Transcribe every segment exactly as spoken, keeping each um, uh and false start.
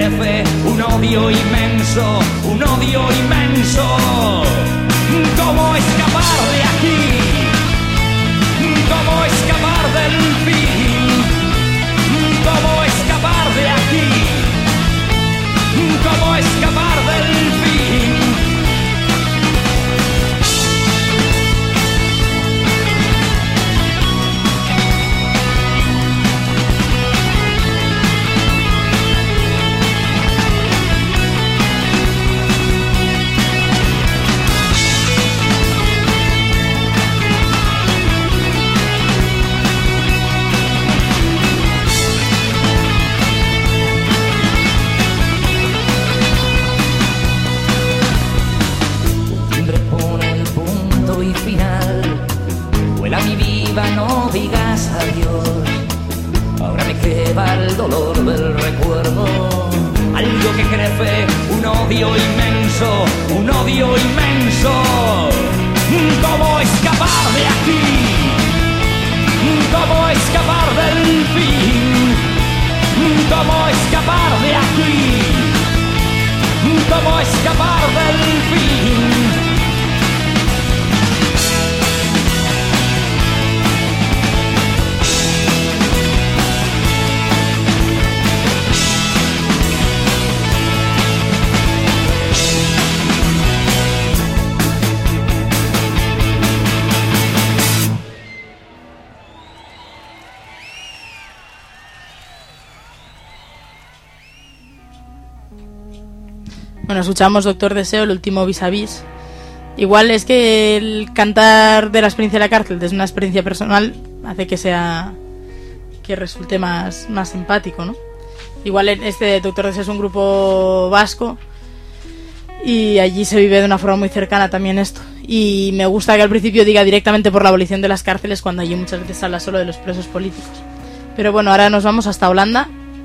crece un odio inmenso, un odio inmenso. ¿Cómo escapar de aquí? ¿Cómo escapar del fin? ¿Cómo escapar de aquí? ¿Cómo escapar del fin? No digas adiós, ahora me queda el dolor del recuerdo, algo que crece, un odio inmenso, un odio inmenso. ¿Cómo escapar de aquí? ¿Cómo escapar del fin? ¿Cómo escapar de aquí? ¿Cómo escapar del fin? Bueno, escuchamos Doctor Deseo, el último vis a vis. Igual es que el cantar de la experiencia de la cárcel desde una experiencia personal hace que sea que resulte más, más empático, ¿no? Igual este Doctor Deseo es un grupo vasco y allí se vive de una forma muy cercana también esto. Y me gusta que al principio diga directamente por la abolición de las cárceles, cuando allí muchas veces habla solo de los presos políticos. Pero bueno, ahora nos vamos hasta Holanda.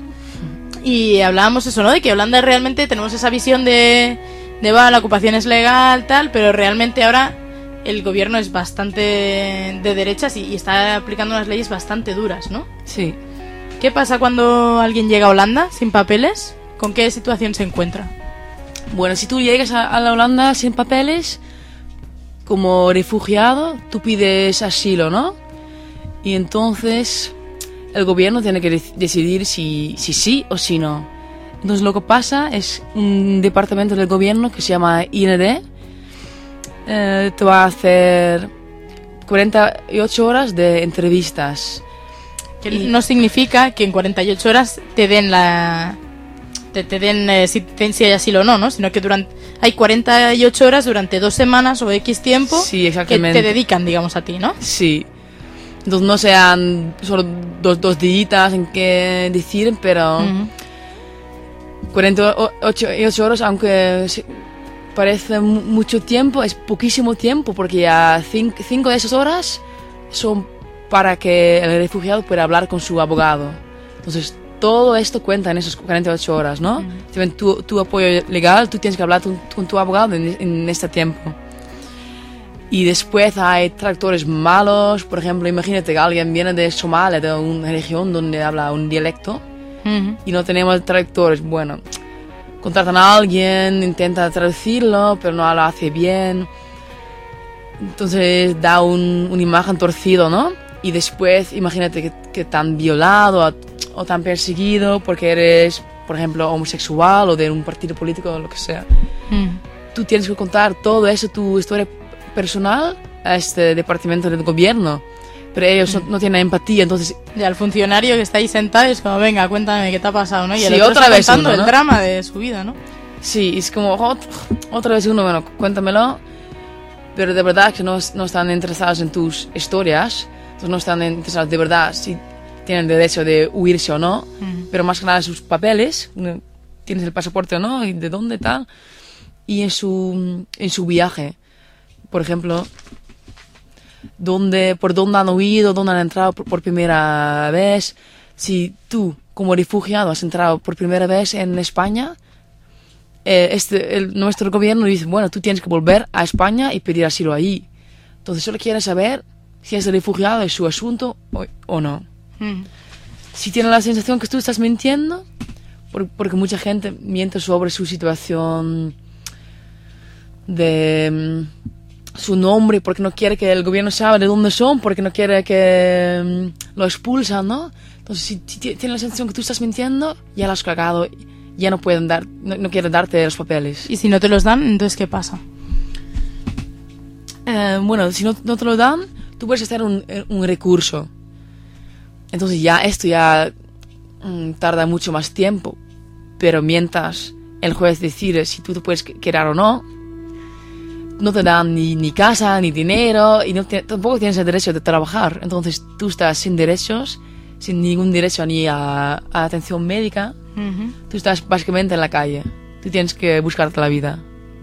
Y hablábamos eso, ¿no? De que Holanda realmente tenemos esa visión de, de va, la ocupación es legal, tal, pero realmente ahora el gobierno es bastante de derechas y, y está aplicando unas leyes bastante duras, ¿no? Sí. ¿Qué pasa cuando alguien llega a Holanda sin papeles? ¿Con qué situación se encuentra? Bueno, si tú llegas a, a la Holanda sin papeles, como refugiado, tú pides asilo, ¿no? Y entonces el gobierno tiene que de- decidir si, si sí o si no. Entonces lo que pasa es un departamento del gobierno que se llama I N D, eh, te va a hacer cuarenta y ocho horas de entrevistas. Que Y- no significa que en cuarenta y ocho horas te den la... te, te den eh, si, te- si hay asilo o no, ¿no? Sino que durante hay cuarenta y ocho horas durante dos semanas o X tiempo Sí, que exactamente. te dedican, digamos, a ti, ¿no? Sí. Entonces no sean solo dos, dos días en que decir, pero Ujú. cuarenta y ocho horas, aunque se- parece mu- mucho tiempo, es poquísimo tiempo, porque ya cinco, cinco de esas horas son para que el refugiado pueda hablar con su abogado. Entonces todo esto cuenta en esas cuarenta y ocho horas, ¿no? Ujú. Tienen tu, tu apoyo legal, tú tienes que hablar tu- con tu abogado en, en este tiempo. Y después hay traductores malos, por ejemplo, imagínate que alguien viene de Somalia, de una región donde habla un dialecto, Ujú. y no tenemos traductores. Bueno, contratan a alguien, intenta traducirlo, pero no lo hace bien. Entonces da un, una imagen torcido, ¿no? Y después, imagínate que, que te han violado o, o te han perseguido porque eres, por ejemplo, homosexual o de un partido político o lo que sea. Ujú. Tú tienes que contar todo eso, tu historia personal, a este departamento del gobierno. Pero ellos no, no tienen empatía, entonces Y al funcionario que está ahí sentado es como, venga, cuéntame qué te ha pasado, ¿no? Y el Sí, otro otra está vez contando uno, ¿no? el drama de su vida, ¿no? sí, es como ot- otra vez uno, bueno, cuéntamelo. Pero de verdad que no, no están interesados en tus historias, entonces no están interesados de verdad si tienen derecho de huirse o no, Ujú. pero más que nada en sus papeles, ¿no? Tienes el pasaporte o no, y de dónde tal, y en su, en su viaje, por ejemplo, dónde, por dónde han huido, dónde han entrado por, por primera vez. Si tú, como refugiado, has entrado por primera vez en España, eh, este, el, nuestro gobierno dice, bueno, tú tienes que volver a España y pedir asilo ahí. Entonces solo quieren saber si es refugiado, es su asunto o, o no. Ujú. Si tienen la sensación que tú estás mintiendo, por, porque mucha gente miente sobre su situación de um, su nombre, porque no quiere que el gobierno sepa de dónde son, porque no quiere que um, lo expulsan, ¿no? Entonces, si, si tienen la sensación que tú estás mintiendo, ya lo has cagado, ya no pueden dar, no, no quieren darte los papeles. Y si no te los dan, entonces ¿qué pasa? Eh, bueno, si no, no te lo dan, tú puedes hacer un, un recurso. Entonces ya esto ya mm, tarda mucho más tiempo. Pero mientras el juez decide si tú te puedes quedar o no, no te dan ni, ni casa, ni dinero, y no te, tampoco tienes el derecho de trabajar. Entonces tú estás sin derechos, sin ningún derecho ni a, a atención médica. Uh-huh. Tú estás básicamente en la calle. Tú tienes que buscarte la vida.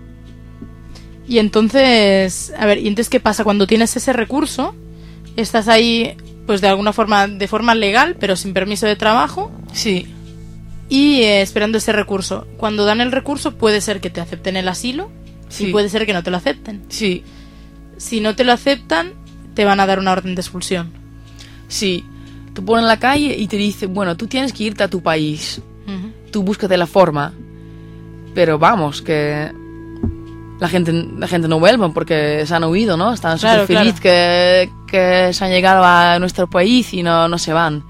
Y entonces, a ver, ¿y entonces qué pasa? Cuando tienes ese recurso, estás ahí, pues de alguna forma, de forma legal, pero sin permiso de trabajo. Sí. Y eh, esperando ese recurso. Cuando dan el recurso, puede ser que te acepten el asilo, Sí. y puede ser que no te lo acepten. Sí. Si no te lo aceptan, te van a dar una orden de expulsión. Sí. Te ponen en la calle y te dicen, bueno, tú tienes que irte a tu país. Uh-huh. Tú búscate la forma. Pero vamos, que la gente, la gente no vuelve porque se han huido, ¿no? Están súper Claro, felices que, que se han llegado a nuestro país y no, no se van.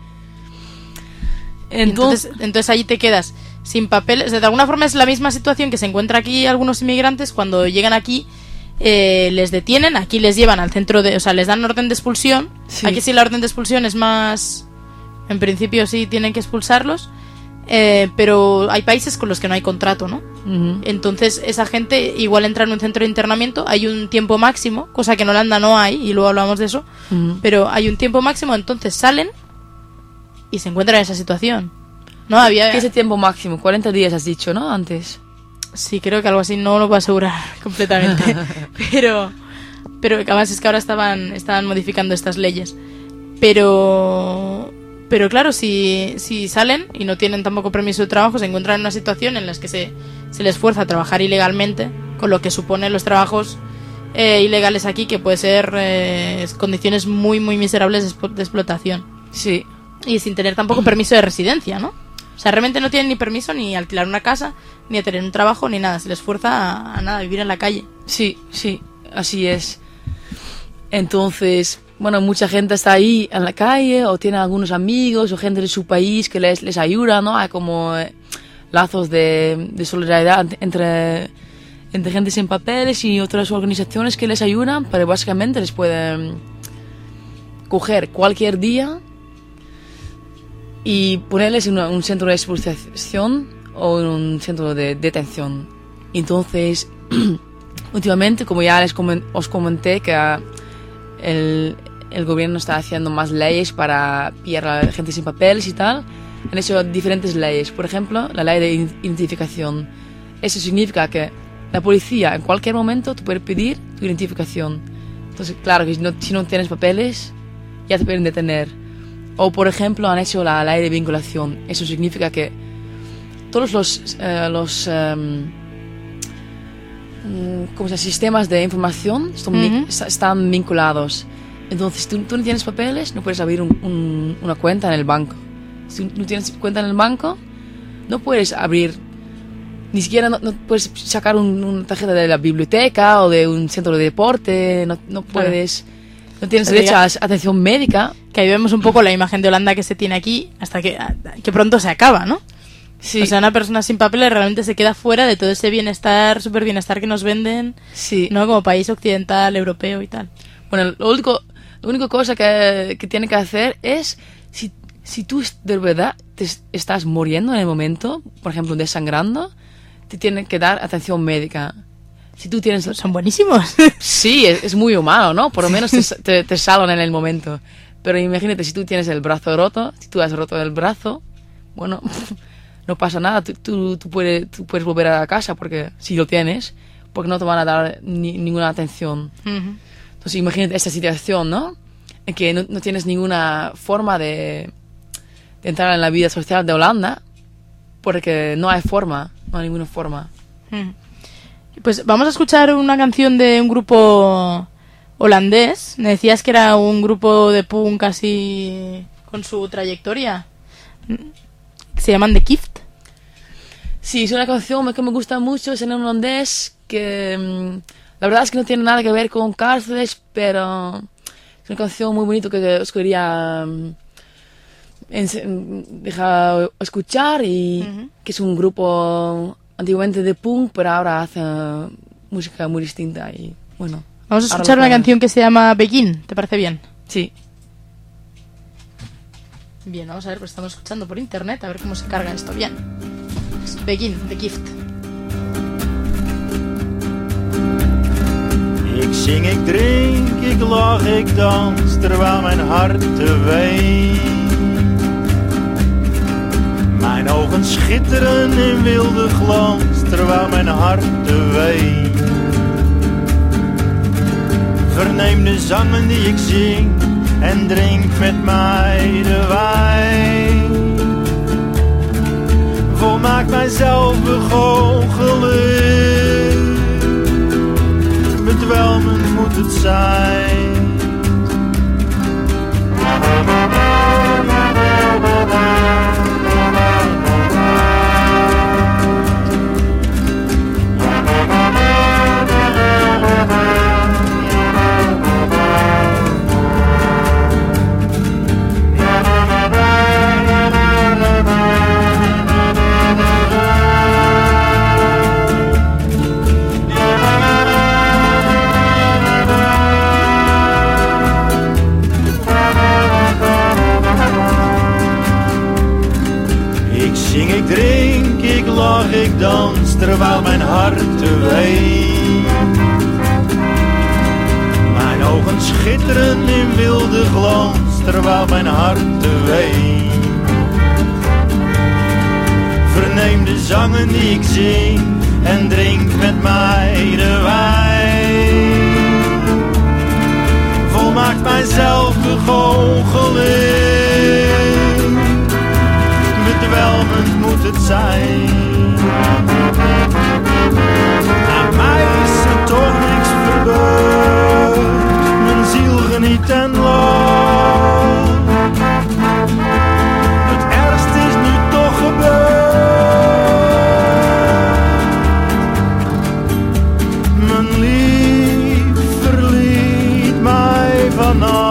Entonces, entonces, entonces ahí te quedas sin papeles. De alguna forma es la misma situación que se encuentra aquí algunos inmigrantes cuando llegan aquí. Eh, les detienen, aquí les llevan al centro de... O sea, les dan orden de expulsión. Sí. Aquí sí la orden de expulsión es más... En principio sí tienen que expulsarlos. Eh, pero hay países con los que no hay contrato, ¿no? Uh-huh. Entonces esa gente igual entra en un centro de internamiento. Hay un tiempo máximo, cosa que en Holanda no hay, y luego hablamos de eso. Uh-huh. Pero hay un tiempo máximo, entonces salen y se encuentran en esa situación. No había... ¿Qué es el tiempo máximo? cuarenta días has dicho, ¿no? Antes. Sí, creo que algo así, no lo puedo asegurar completamente. pero pero además es que ahora estaban estaban modificando estas leyes. Pero pero claro, si, si salen y no tienen tampoco permiso de trabajo, se encuentran en una situación en la que se, se les fuerza a trabajar ilegalmente, con lo que supone los trabajos eh, ilegales aquí, que puede ser eh, condiciones muy, muy miserables de, expo- de explotación. Sí. Y sin tener tampoco permiso de residencia, ¿no? O sea, realmente no tienen ni permiso ni a alquilar una casa, ni a tener un trabajo, ni nada. Se les fuerza a, a nada, a vivir en la calle. Sí, sí, así es. Entonces, bueno, mucha gente está ahí en la calle, o tiene algunos amigos, o gente de su país que les, les ayuda, ¿no? Hay como eh, lazos de, de solidaridad entre, entre gente sin papeles y otras organizaciones que les ayudan, pero básicamente les pueden coger cualquier día y ponerles en una, un centro de expulsación o en un centro de detención. Entonces, últimamente, como ya les comen, os comenté, que uh, el, el gobierno está haciendo más leyes para pillar a la gente sin papeles y tal. Han hecho diferentes leyes. Por ejemplo, la ley de identificación. Eso significa que la policía en cualquier momento te puede pedir tu identificación. Entonces, claro, que si no, si no tienes papeles, ya te pueden detener. O, por ejemplo, han hecho la ley de vinculación. Eso significa que todos los, eh, los um, ¿cómo se llama? Sistemas de información están, uh-huh. están vinculados. Entonces, tú, tú no tienes papeles, no puedes abrir un, un, una cuenta en el banco. Si tú no tienes cuenta en el banco, no puedes abrir, ni siquiera no, no puedes sacar un, una tarjeta de la biblioteca o de un centro de deporte, no, no puedes... Claro. No tienes derecho a atención médica. Que ahí vemos un poco la imagen de Holanda que se tiene aquí hasta que, que pronto se acaba, ¿no? Sí. O sea, una persona sin papeles realmente se queda fuera de todo ese bienestar, súper bienestar que nos venden, sí, ¿no? Como país occidental, europeo y tal. Bueno, lo único, la única cosa que, que tiene que hacer es, si, si tú de verdad te estás muriendo en el momento, por ejemplo, desangrando, te tienen que dar atención médica. Si tú tienes... Son buenísimos. Sí, es, es muy humano, ¿no? Por lo menos te, te, te salvan en el momento. Pero imagínate, si tú tienes el brazo roto, si tú has roto el brazo, bueno, no pasa nada. Tú, tú, tú, puedes, tú puedes volver a casa porque si lo tienes, porque no te van a dar ni, ninguna atención. Uh-huh. Entonces imagínate esta situación, ¿no? En que no, no tienes ninguna forma de, de entrar en la vida social de Holanda porque no hay forma, no hay ninguna forma. Uh-huh. Pues vamos a escuchar una canción de un grupo holandés. Me decías que era un grupo de punk así con su trayectoria. Se llaman The Gift. Sí, es una canción que me gusta mucho, es en holandés, que um, la verdad es que no tiene nada que ver con cárceles, pero es una canción muy bonita que os quería um, dejar escuchar y uh-huh. que es un grupo antiguamente de punk, pero ahora hace uh, música muy distinta y bueno. Vamos a escuchar una canción que se llama Begin, ¿te parece bien? Sí. Bien, vamos a ver, pues estamos escuchando por internet, a ver cómo se carga esto. Bien. Begin, de Gift. Ik zing, ik drink, ik lach, ik dans, terwijl mijn hart te weent. Mijn ogen schitteren in wilde glans, terwijl mijn hart te weent. Verneem de zangen die ik zing en drink met mij de wijn. Volmaak mijzelf begoochelen, bedwelmend moet het zijn. Ik drink, ik lach, ik dans, terwijl mijn hart te weent. Mijn ogen schitteren in wilde glans, terwijl mijn hart te weent. Verneem de zangen die ik zing en drink met mij de wijn. Volmaakt mijzelf begoochelen, bedwelmend moet het zijn. Aan mij is er toch niks verbeurd, mijn ziel geniet en lacht. Het ergste is nu toch gebeurd. Mijn lief verliet mij vanaf.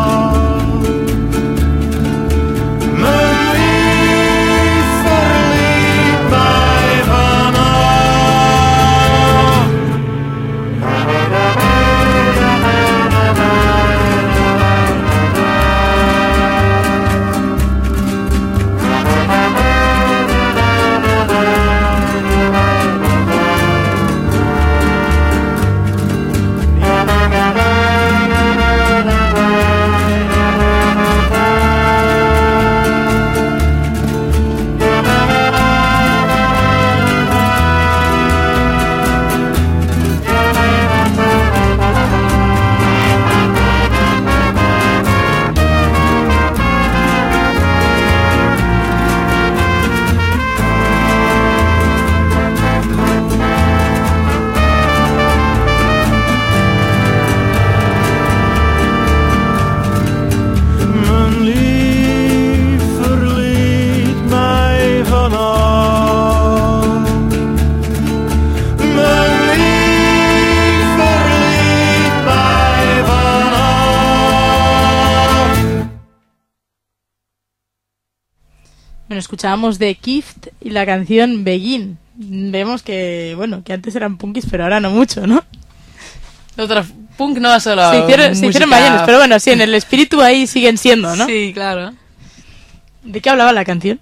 Escuchábamos de Gift y la canción Begin. Vemos que, bueno, que antes eran punkis, pero ahora no mucho, ¿no? Otra punk no solo se hicieron, se hicieron mayores, pero bueno, sí, en el espíritu ahí siguen siendo, ¿no? Sí, claro. ¿De qué hablaba la canción?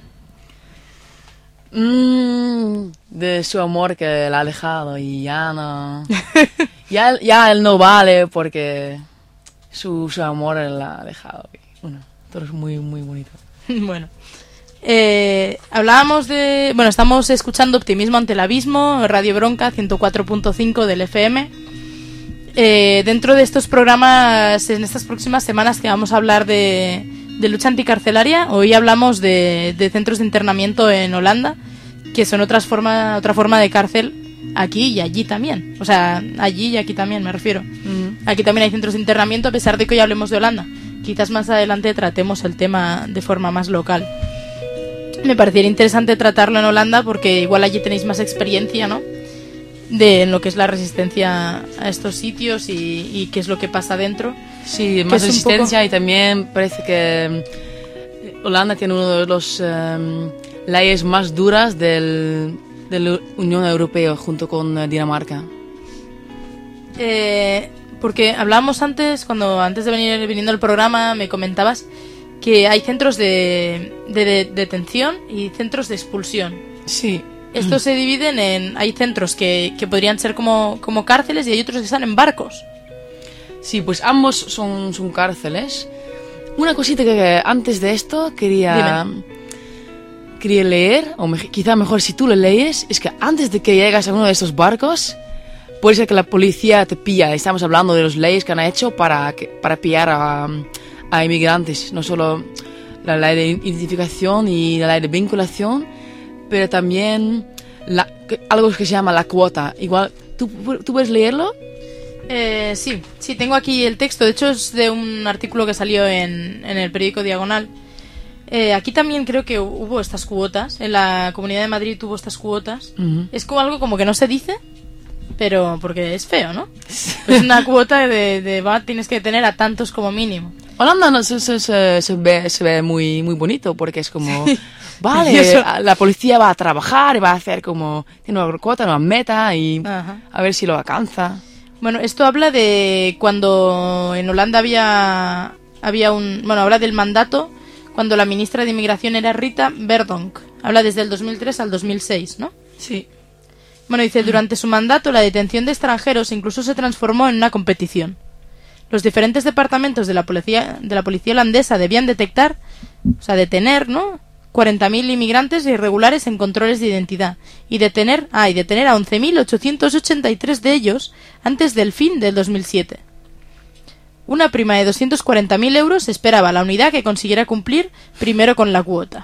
Mm, de su amor que la ha dejado y ya no... ya, ya él no vale porque su, su amor la ha dejado. Y, bueno, todo es muy, muy bonito. Bueno. Eh, hablábamos de... Bueno, estamos escuchando Optimismo ante el Abismo, Radio Bronca, ciento cuatro punto cinco del F M. Eh, dentro de estos programas, en estas próximas semanas que vamos a hablar de, de lucha anticarcelaria, hoy hablamos de, de centros de internamiento en Holanda, que son otras forma, otra forma de cárcel aquí y allí también. O sea, allí y aquí también, me refiero. Uh-huh. Aquí también hay centros de internamiento, a pesar de que hoy hablemos de Holanda. Quizás más adelante tratemos el tema de forma más local. me parecería interesante tratarlo en Holanda porque igual allí tenéis más experiencia, ¿no? De en lo que es la resistencia a estos sitios y, y qué es lo que pasa dentro. Sí, más resistencia poco... y también parece que Holanda tiene uno de los um, leyes más duras del, de la Unión Europea junto con Dinamarca. Eh, porque hablábamos antes, cuando antes de venir viniendo al programa, me comentabas que hay centros de, de, de detención y centros de expulsión. Sí. Estos se dividen en... Hay centros que, que podrían ser como, como cárceles y hay otros que están en barcos. Sí, pues ambos son, son cárceles. Una cosita que, que antes de esto quería, quería leer, o me, quizá mejor si tú lo lees, es que antes de que llegas a uno de estos barcos, puede ser que la policía te pilla. Estamos hablando de las leyes que han hecho para, que, para pillar a, a inmigrantes. No solo la ley de identificación y la ley de vinculación, pero también la, algo que se llama la cuota. Igual, ¿tú, tú puedes leerlo? Eh, sí, sí, tengo aquí el texto. De hecho, es de un artículo que salió en, en el periódico Diagonal. Eh, aquí también creo que hubo estas cuotas. En la Comunidad de Madrid tuvo estas cuotas. Uh-huh. Es como algo como que no se dice, pero porque es feo, ¿no? Es una cuota de, de va, tienes que tener a tantos como mínimo. Holanda no, se, se, se, se, ve, se ve muy, muy bonito porque es como, vale, la policía va a trabajar y va a hacer como, tiene una cuota, una meta y Ajá. a ver si lo alcanza. Bueno, esto habla de cuando en Holanda había, había un, bueno, habla del mandato cuando la ministra de Inmigración era Rita Verdonk. Habla desde el dos mil tres al dos mil seis, ¿no? Sí. Bueno, dice, durante su mandato la detención de extranjeros incluso se transformó en una competición. Los diferentes departamentos de la policía, de la policía holandesa debían detectar, o sea, detener, ¿no? cuarenta mil inmigrantes irregulares en controles de identidad y detener, ah, y detener a once mil ochocientos ochenta y tres de ellos antes del fin del dos mil siete. Una prima de doscientos cuarenta mil euros esperaba la unidad que consiguiera cumplir primero con la cuota.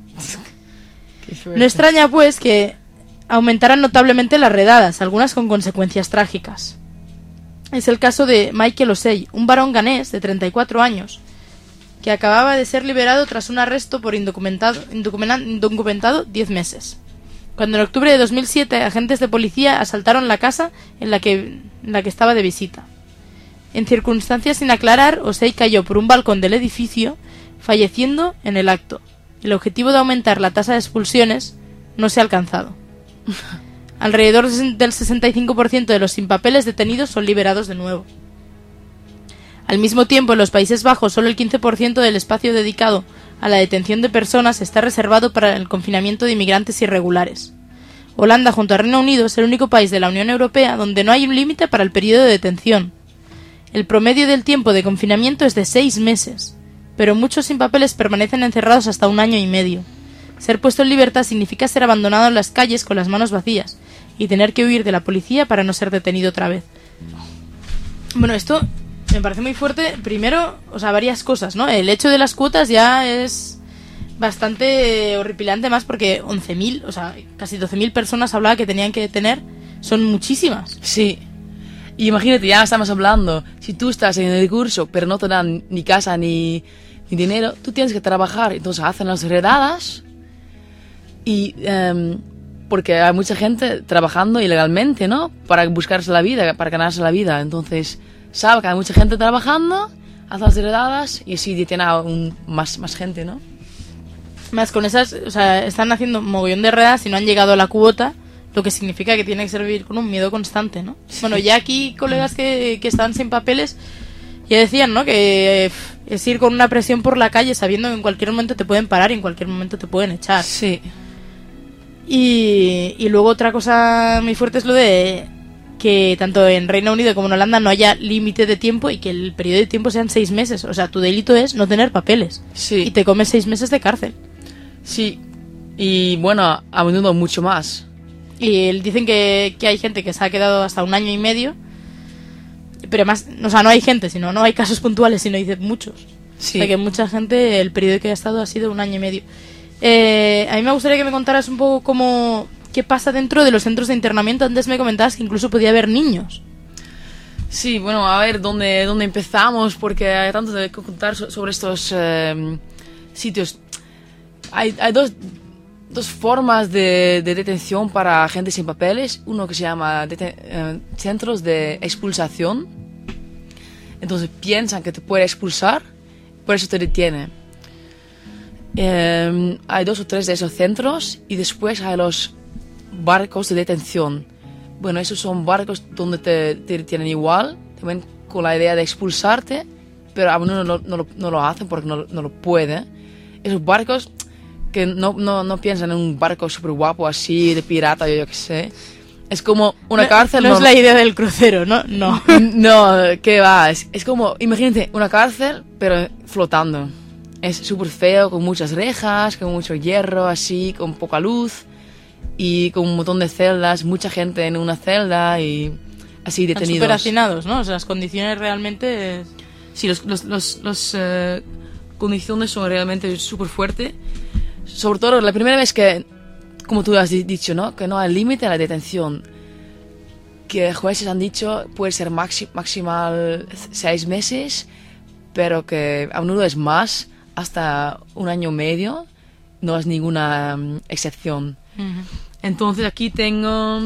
No extraña, pues, que aumentaran notablemente las redadas, algunas con consecuencias trágicas. Es el caso de Michael Osei, un varón ganés de treinta y cuatro años, que acababa de ser liberado tras un arresto por indocumentado, indocumentado diez meses. Cuando en octubre de dos mil siete agentes de policía asaltaron la casa en la que, en la que estaba de visita. En circunstancias sin aclarar, Osei cayó por un balcón del edificio, falleciendo en el acto. El objetivo de aumentar la tasa de expulsiones no se ha alcanzado. Alrededor del sesenta y cinco por ciento de los sin papeles detenidos son liberados de nuevo. Al mismo tiempo, en los Países Bajos, solo el quince por ciento del espacio dedicado a la detención de personas está reservado para el confinamiento de inmigrantes irregulares. Holanda, junto al Reino Unido, es el único país de la Unión Europea donde no hay un límite para el periodo de detención. El promedio del tiempo de confinamiento es de seis meses, pero muchos sin papeles permanecen encerrados hasta un año y medio. Ser puesto en libertad significa ser abandonado en las calles con las manos vacías y tener que huir de la policía para no ser detenido otra vez. Bueno, esto me parece muy fuerte. Primero, o sea, varias cosas, ¿no? El hecho de las cuotas ya es bastante horripilante, más porque once mil, o sea, casi doce mil personas hablaba que tenían que detener. Son muchísimas. Sí. Y imagínate, ya estamos hablando, si tú estás en el curso, pero no te dan ni casa ni, ni dinero, tú tienes que trabajar. Entonces hacen las redadas y... Um, porque hay mucha gente trabajando ilegalmente, ¿no? Para buscarse la vida, para ganarse la vida. Entonces, sabe que hay mucha gente trabajando, hace las redadas y así detiene a un, más, más gente, ¿no? Más con esas, o sea, están haciendo un mogollón de redadas y no han llegado a la cuota, lo que significa que tiene que servir con un miedo constante, ¿no? Sí. Bueno, ya aquí colegas que, que están sin papeles ya decían, ¿no? Que es ir con una presión por la calle sabiendo que en cualquier momento te pueden parar y en cualquier momento te pueden echar. Sí. Y, y luego otra cosa muy fuerte es lo de que tanto en Reino Unido como en Holanda no haya límite de tiempo y que el periodo de tiempo sean seis meses. O sea, tu delito es no tener papeles. Sí. Y te comes seis meses de cárcel. Sí. Y bueno, a menudo mucho más. Y dicen que, que hay gente que se ha quedado hasta un año y medio. Pero más, o sea, no hay gente, sino no hay casos puntuales, sino dicen muchos. Sí. O sea, que mucha gente, el periodo que ha estado ha sido un año y medio. Eh, a mí me gustaría que me contaras un poco cómo, qué pasa dentro de los centros de internamiento. Antes me comentabas que incluso podía haber niños. Sí, bueno, a ver dónde, dónde empezamos, porque hay tanto de contar sobre estos eh, sitios. Hay, hay dos, dos formas de, de detención para gente sin papeles. Uno que se llama deten- eh, centros de expulsación. Entonces piensan que te puede expulsar, por eso te detiene. Eh, hay dos o tres de esos centros y después hay los barcos de detención. Bueno, esos son barcos donde te, te detienen igual, también con la idea de expulsarte, pero a menudo no, no, lo, no lo hacen porque no, no lo pueden. Esos barcos que no, no, no piensan en un barco súper guapo así, de pirata, yo, yo qué sé. Es como una no, cárcel... No, no es la idea del crucero, ¿no? No. No, ¿qué va? Es, es como, imagínate, una cárcel, pero flotando. Es súper feo, con muchas rejas, con mucho hierro, así, con poca luz. Y con un montón de celdas, mucha gente en una celda y así detenidos. Súper hacinados, ¿no? O sea, las condiciones realmente... Es... Sí, los, los, los, los uh, condiciones son realmente súper fuertes. Sobre todo la primera vez que, como tú has dicho, ¿no? Que no hay límite a la detención. Que jueces han dicho puede ser maxi, maximal seis meses, pero que a menudo es más, hasta un año y medio. No es ninguna um, excepción. Uh-huh. Entonces aquí tengo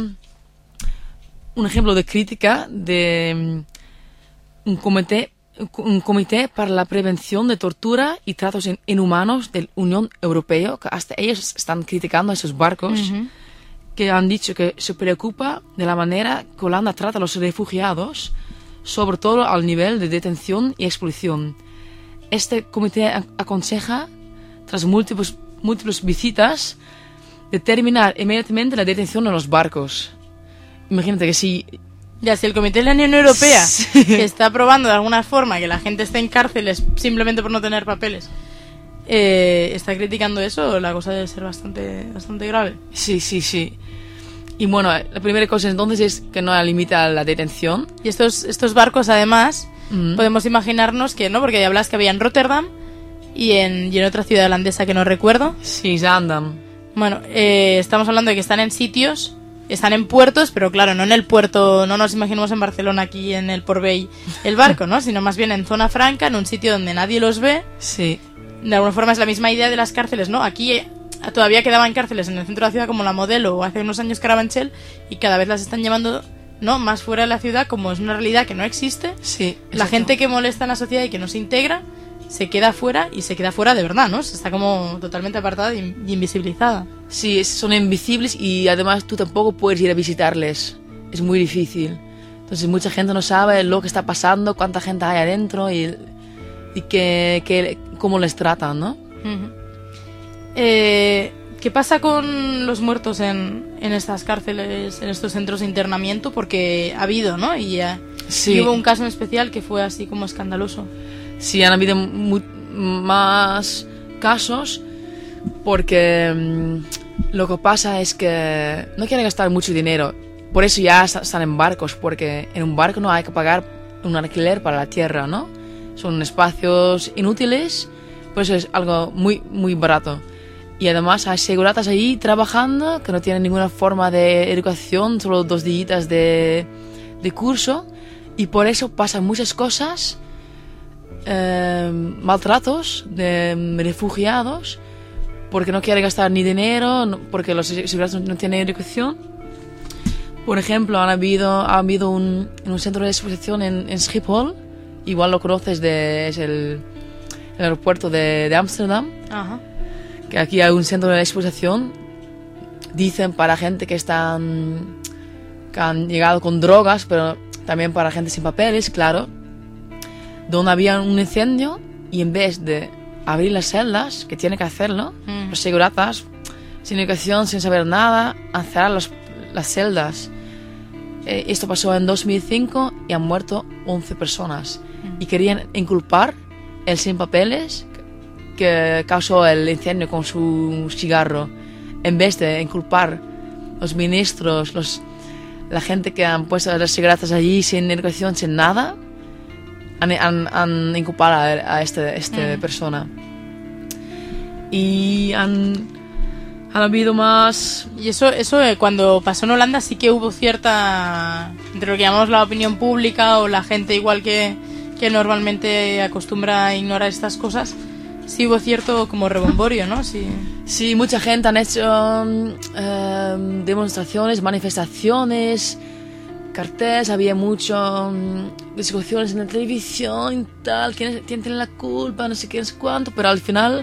un ejemplo de crítica de um, un comité un comité para la prevención de tortura y tratos inhumanos de la Unión Europea, que hasta ellos están criticando a esos barcos, uh-huh. que han dicho que se preocupa de la manera que Holanda trata a los refugiados, sobre todo al nivel de detención y expulsión. Este comité aconseja, tras múltiples, múltiples visitas, determinar inmediatamente la detención en los barcos. Imagínate que si... Ya, si el Comité de la Unión Europea sí. que está probando de alguna forma que la gente esté en cárceles simplemente por no tener papeles, eh, está criticando eso, la cosa debe ser bastante, bastante grave. Sí, sí, sí. Y bueno, la primera cosa entonces es que no limita la detención. Y estos, estos barcos, además, mm. podemos imaginarnos que, ¿no? Porque ya hablas que había en Rotterdam y en, y en otra ciudad holandesa que no recuerdo. Sí, Zaandam. Bueno, eh, estamos hablando de que están en sitios... Están en puertos, pero claro, no en el puerto, no nos imaginamos en Barcelona aquí en el Port Vell el barco, ¿no? Sino más bien en zona franca, en un sitio donde nadie los ve. Sí. De alguna forma es la misma idea de las cárceles, ¿no? Aquí eh, todavía quedaban cárceles en el centro de la ciudad como la Modelo o hace unos años Carabanchel y cada vez las están llevando, ¿no? Más fuera de la ciudad, como es una realidad que no existe. Sí. La exacto. gente que molesta en la sociedad y que no se integra se queda fuera y se queda fuera de verdad, ¿no? Se está como totalmente apartada y invisibilizada. Sí, son invisibles y además tú tampoco puedes ir a visitarles. Es muy difícil. Entonces mucha gente no sabe lo que está pasando, cuánta gente hay adentro y, y que, que, cómo les tratan, ¿no? Uh-huh. Eh, ¿Qué pasa con los muertos en, en estas cárceles, en estos centros de internamiento? Porque ha habido, ¿no? Y, uh, sí. y hubo un caso en especial que fue así como escandaloso. Sí, han habido mu- más casos porque mmm, lo que pasa es que no quieren gastar mucho dinero. Por eso ya están en barcos, porque en un barco no hay que pagar un alquiler para la tierra, ¿no? Son espacios inútiles, pues es algo muy, muy barato. Y además hay seguratas ahí trabajando que no tienen ninguna forma de educación, solo dos días de, de curso. Y por eso pasan muchas cosas... Eh, maltratos de refugiados porque no quiere gastar ni dinero, no, porque los seguridades no tienen educación. Por ejemplo, han habido, ha habido un, un centro de exposición en, en Schiphol, igual lo conoces, de, es el, el aeropuerto de Ámsterdam, que aquí hay un centro de exposición, dicen para gente que, están, que han llegado con drogas, pero también para gente sin papeles, claro, donde había un incendio y en vez de abrir las celdas, que tiene que hacerlo, mm. los seguratas, sin educación, sin saber nada, han cerrado los, las celdas. Eh, esto pasó en dos mil cinco y han muerto once personas. Mm. Y querían inculpar el sin papeles que causó el incendio con su cigarro, en vez de inculpar los ministros, los, la gente que han puesto las seguratas allí sin educación, sin nada. Han, han, han inculpado a, a esta este mm. persona. Y han, han habido más... Y eso, eso eh, cuando pasó en Holanda sí que hubo cierta... Entre lo que llamamos la opinión pública o la gente igual que, que normalmente acostumbra a ignorar estas cosas, sí hubo cierto como rebomborio, ¿no? Sí. Sí, mucha gente han hecho um, demostraciones, manifestaciones, carteles, había muchas um, discusiones en la televisión y tal, quién, quién tiene la culpa, no sé qué, no sé cuánto, pero al final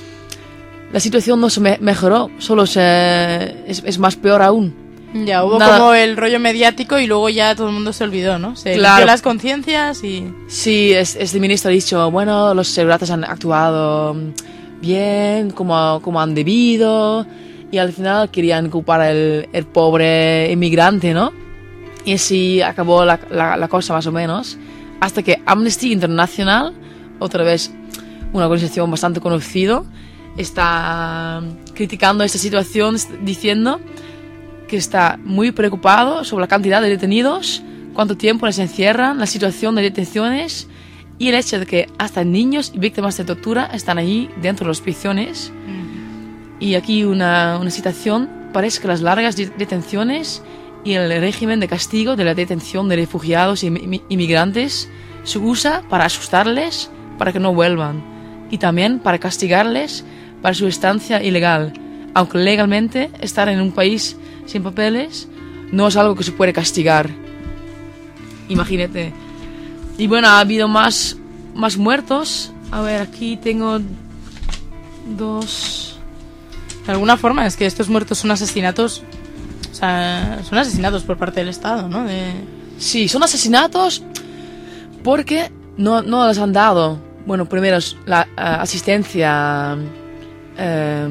la situación no se me mejoró, solo se, es, es más peor aún. Ya, hubo Nada. como el rollo mediático y luego ya todo el mundo se olvidó, ¿no? Se Claro. limpió las conciencias y... Sí, es- este ministro ha dicho, bueno, los seguratas han actuado bien, como, como han debido, y al final querían culpar al el pobre inmigrante, ¿no? Y así acabó la, la, la cosa más o menos, hasta que Amnesty International, otra vez una organización bastante conocida, está criticando esta situación, diciendo que está muy preocupado sobre la cantidad de detenidos, cuánto tiempo les encierran, la situación de detenciones y el hecho de que hasta niños y víctimas de tortura están allí dentro de los prisiones. Y aquí una, una citación: parece que las largas de- detenciones y el régimen de castigo de la detención de refugiados y imi- inmigrantes se usa para asustarles para que no vuelvan y también para castigarles para su estancia ilegal, aunque legalmente estar en un país sin papeles no es algo que se puede castigar. Imagínate. Y bueno, ha habido más, más muertos. A ver, aquí tengo dos... De alguna forma es que estos muertos son asesinatos, o sea, son asesinatos por parte del Estado, ¿no? De... Sí, son asesinatos porque no, no les han dado, bueno, primero es la eh, asistencia eh,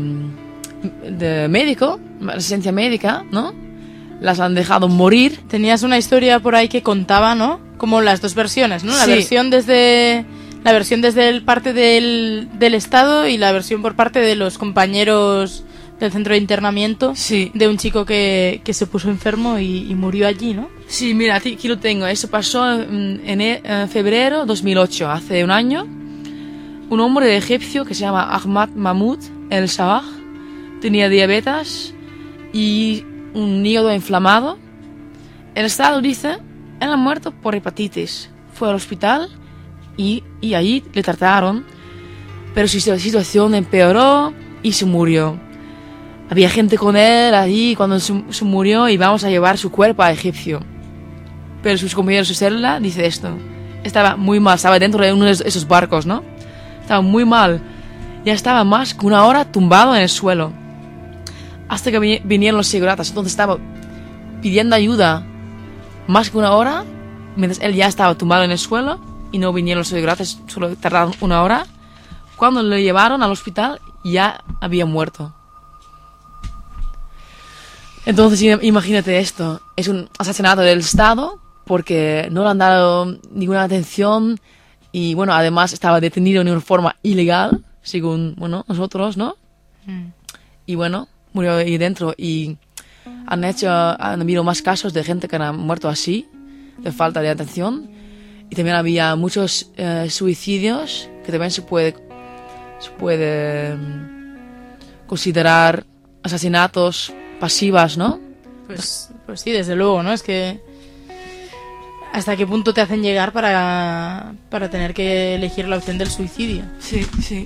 de médico, asistencia médica, ¿no? Las han dejado morir. Tenías una historia por ahí que contaba, ¿no? Como las dos versiones, ¿no? La Sí. versión desde la versión desde el parte del, del Estado y la versión por parte de los compañeros del centro de internamiento Sí. de un chico que, que se puso enfermo y, y murió allí, ¿no? Sí, mira, aquí aquí lo tengo. Eso pasó en, en, en febrero de dos mil ocho, hace un año. Un hombre egipcio que se llama Ahmad Mahmoud El Sabah tenía diabetes y un hígado inflamado. El Estado dice, él ha muerto por hepatitis. Fue al hospital y, y ahí le trataron, pero su situación empeoró y se murió. Había gente con él allí cuando se, se murió y vamos a llevar su cuerpo a Egipcio. Pero sus compañeros de su celda dice esto. Estaba muy mal, estaba dentro de uno de esos barcos, ¿no? Estaba muy mal. Ya estaba más que una hora tumbado en el suelo. Hasta que vi- vinieron los seguratas. Entonces estaba pidiendo ayuda más que una hora, mientras él ya estaba tumbado en el suelo y no vinieron los seguratas, solo tardaron una hora. Cuando lo llevaron al hospital ya había muerto. Entonces im- imagínate esto, es un asesinato del Estado porque no le han dado ninguna atención y bueno, además estaba detenido de una forma ilegal, según, bueno, nosotros, ¿no? Y bueno, murió ahí dentro y han hecho, han habido más casos de gente que han muerto así, de falta de atención, y también había muchos eh, suicidios que también se puede, se puede mm, considerar asesinatos pasivas, ¿no? Pues, pues sí, desde luego, ¿no? Es que hasta qué punto te hacen llegar para, para tener que elegir la opción del suicidio. Sí, sí.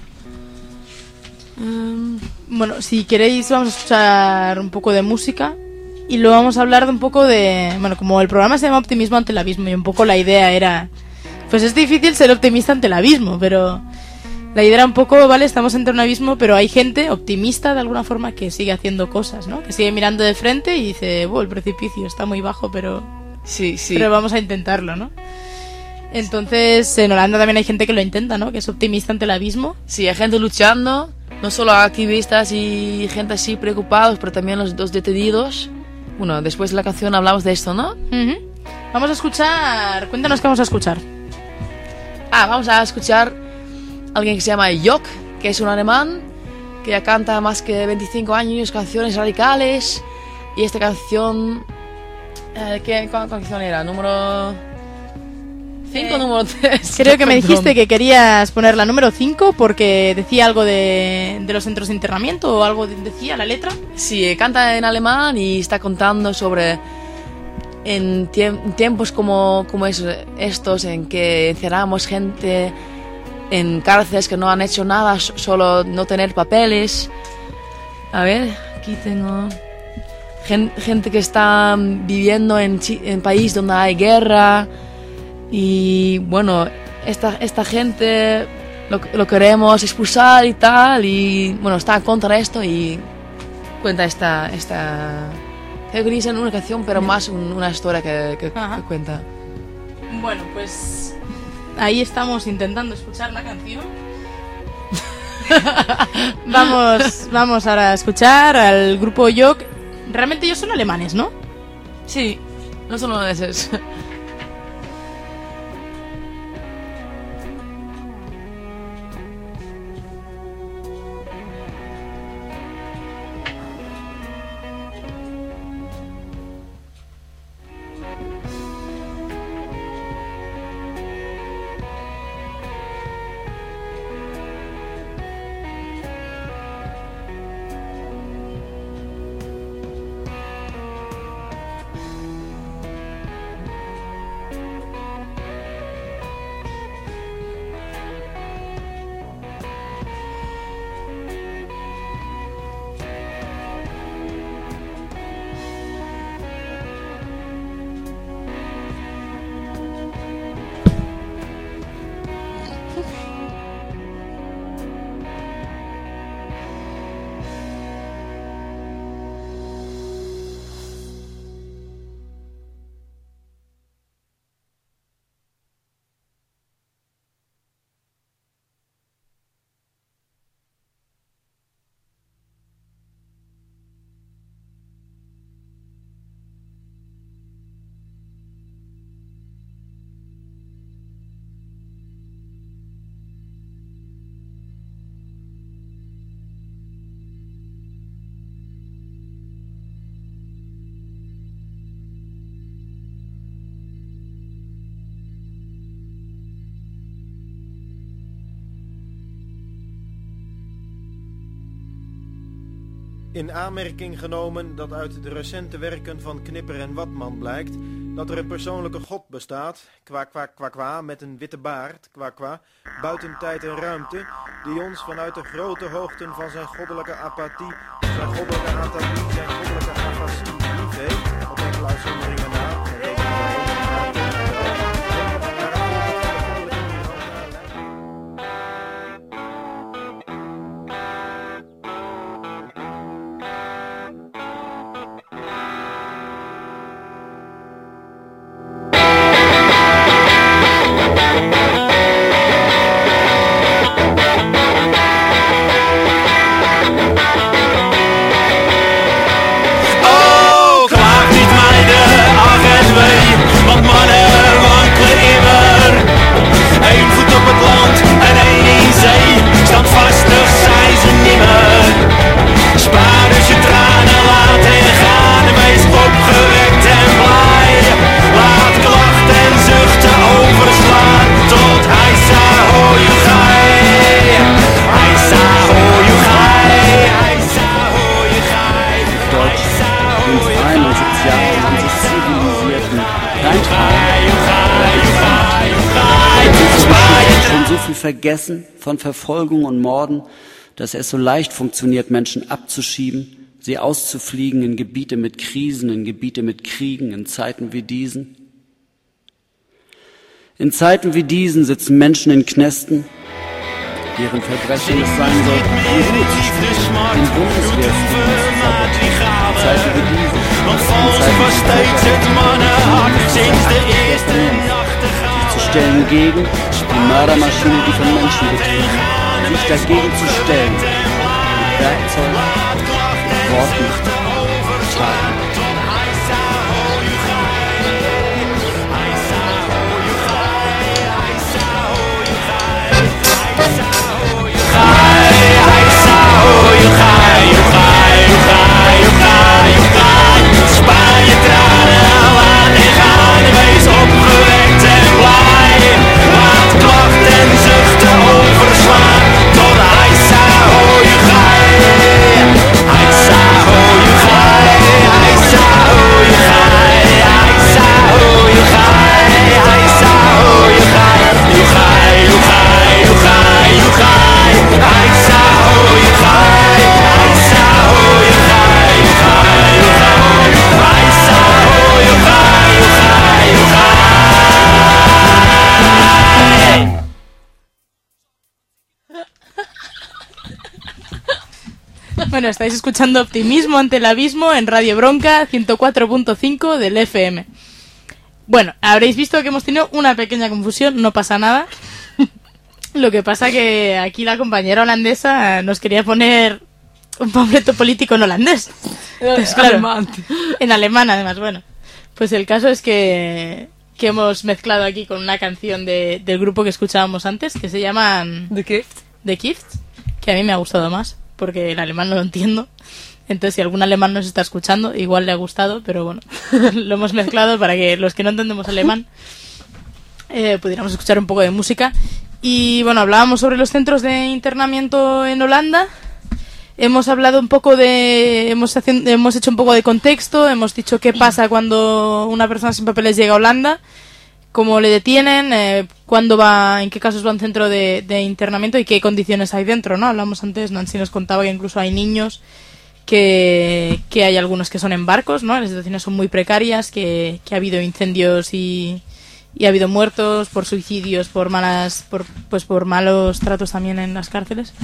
Um, Bueno, si queréis vamos a escuchar un poco de música y luego vamos a hablar de un poco de... Bueno, como el programa se llama Optimismo ante el abismo y un poco la idea era... Pues es difícil ser optimista ante el abismo, pero... La idea era un poco, vale, estamos ante un abismo, pero hay gente optimista de alguna forma que sigue haciendo cosas, ¿no? Que sigue mirando de frente y dice, bueno, el precipicio está muy bajo, pero... sí, sí. Pero vamos a intentarlo, ¿no? Entonces, en Holanda también hay gente que lo intenta, ¿no? Que es optimista ante el abismo. Sí, hay gente luchando, no solo activistas y gente así preocupados, pero también los dos detenidos. Bueno, después de la canción hablamos de esto, ¿no? Ujú. Vamos a escuchar... Cuéntanos qué vamos a escuchar. Ah, vamos a escuchar a alguien que se llama Jok, que es un alemán, que ya canta más que veinticinco años canciones radicales. Y esta canción... Eh, ¿qué, ¿Cuál canción era? ¿Número cinco o Eh, número tres? Creo que me dijiste que querías poner la número cinco porque decía algo de, de los centros de internamiento o algo de- decía la letra. Sí, canta en alemán y está contando sobre en tiemp- tiempos como, como es- estos en que encerramos gente en cárceles que no han hecho nada, solo no tener papeles. A ver, aquí tengo gente que está viviendo en, en país donde hay guerra y bueno, esta, esta gente lo, lo queremos expulsar y tal y bueno, está contra esto y cuenta esta, esta creo que dice en una canción, pero más un, una historia que, que, que cuenta. Bueno, pues ahí estamos intentando escuchar la canción. vamos, vamos ahora a escuchar al grupo Yok. Realmente ellos son alemanes, ¿no? Sí, no son holandeses. In aanmerking genomen dat uit de recente werken van Knipper en Watman blijkt dat er een persoonlijke God bestaat, kwa kwa kwa kwa, met een witte baard, kwa kwa, buiten tijd en ruimte, die ons vanuit de grote hoogten van zijn goddelijke apathie, zijn goddelijke apathie, zijn goddelijke afasie lief heeft, op enkele uitzonderingen na. Vergessen von Verfolgung und Morden, dass es so leicht funktioniert, Menschen abzuschieben, sie auszufliegen in Gebiete mit Krisen, in Gebiete mit Kriegen, in Zeiten wie diesen. In Zeiten wie diesen sitzen Menschen in Knästen, deren Verbrechen es sein soll, die Ruhe zu spielen, den Bundeswehrfrieden zu sabotieren. In Zeiten wie diesen, in Zeiten wie diesen, zu stellen gegen die Mördermaschine, die von Menschen betrieben, sich dagegen zu stellen, mit Werkzeugen, mit Worten, mit Taten. Spaar je tranen, laat die gaan, wees opgewekt en blij. Laat klachten en zuchten overslaan, tot Heisa ho je gij. Heisa ho je gij. Bueno, estáis escuchando Optimismo ante el abismo en Radio Bronca ciento cuatro punto cinco del F M. Bueno, habréis visto que hemos tenido una pequeña confusión, no pasa nada. Lo que pasa que aquí la compañera holandesa nos quería poner un panfleto político en holandés. Entonces, claro, Alemán. en alemán además, bueno. Pues el caso es que, que hemos mezclado aquí con una canción de, del grupo que escuchábamos antes, que se llama ¿De qué? The Gift, que a mí me ha gustado más, porque el alemán no lo entiendo. Entonces, si algún alemán nos está escuchando, igual le ha gustado, pero bueno, lo hemos mezclado para que los que no entendemos alemán eh, pudiéramos escuchar un poco de música. Y bueno, hablábamos sobre los centros de internamiento en Holanda. Hemos hablado un poco de... Hemos, haci- hemos hecho un poco de contexto, hemos dicho qué pasa cuando una persona sin papeles llega a Holanda, cómo le detienen, eh, cuándo va, en qué casos va a un centro de, de internamiento y qué condiciones hay dentro, ¿no? Hablamos antes, Nancy nos contaba que incluso hay niños, que, que hay algunos que son en barcos, ¿no? Las situaciones son muy precarias, que, que ha habido incendios y, y ha habido muertos por suicidios, por malas, por, pues por malos tratos también en las cárceles.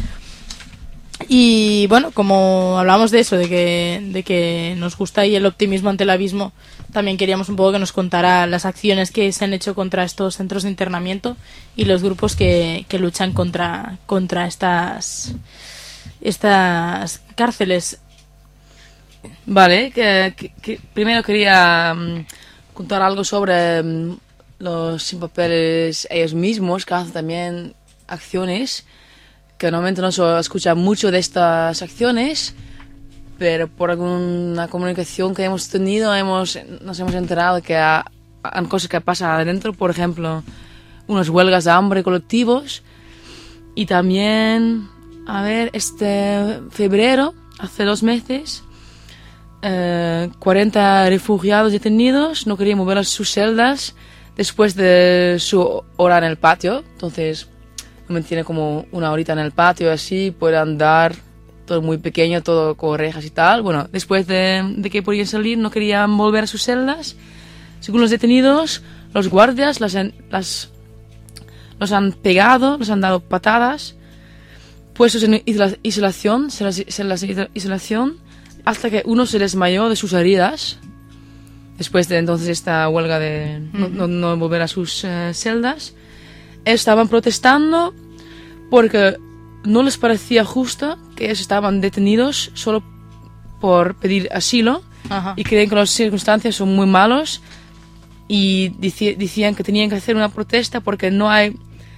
Y bueno, como hablamos de eso, de que, de que nos gusta ahí el optimismo ante el abismo, también queríamos un poco que nos contara las acciones que se han hecho contra estos centros de internamiento y los grupos que, que luchan contra, contra estas, estas cárceles. Vale, que, que, que primero quería um, contar algo sobre um, los sin papeles ellos mismos, que hacen también acciones, que normalmente no se escucha mucho de estas acciones, pero por alguna comunicación que hemos tenido hemos, nos hemos enterado que hay cosas que pasan adentro, por ejemplo, unas huelgas de hambre colectivos, y también, a ver, este febrero, hace dos meses, eh, cuarenta refugiados detenidos no querían mover a sus celdas después de su hora en el patio, entonces me tiene como una horita en el patio, así, puede andar, todo muy pequeño, todo con rejas y tal. Bueno, después de, de que podían salir, no querían volver a sus celdas. Según los detenidos, los guardias las, han- las, los han pegado, los han dado patadas, puestos en isla- isolación, celdas celdas de isolación, hasta que uno se desmayó de sus heridas. Después de entonces esta huelga de no, no, no volver a sus eh, celdas. Estaban protestando porque no les parecía justo que ellos estaban detenidos solo por pedir asilo. Ajá. Y creen que las circunstancias son muy malos y dici- decían que tenían que hacer una protesta porque no hay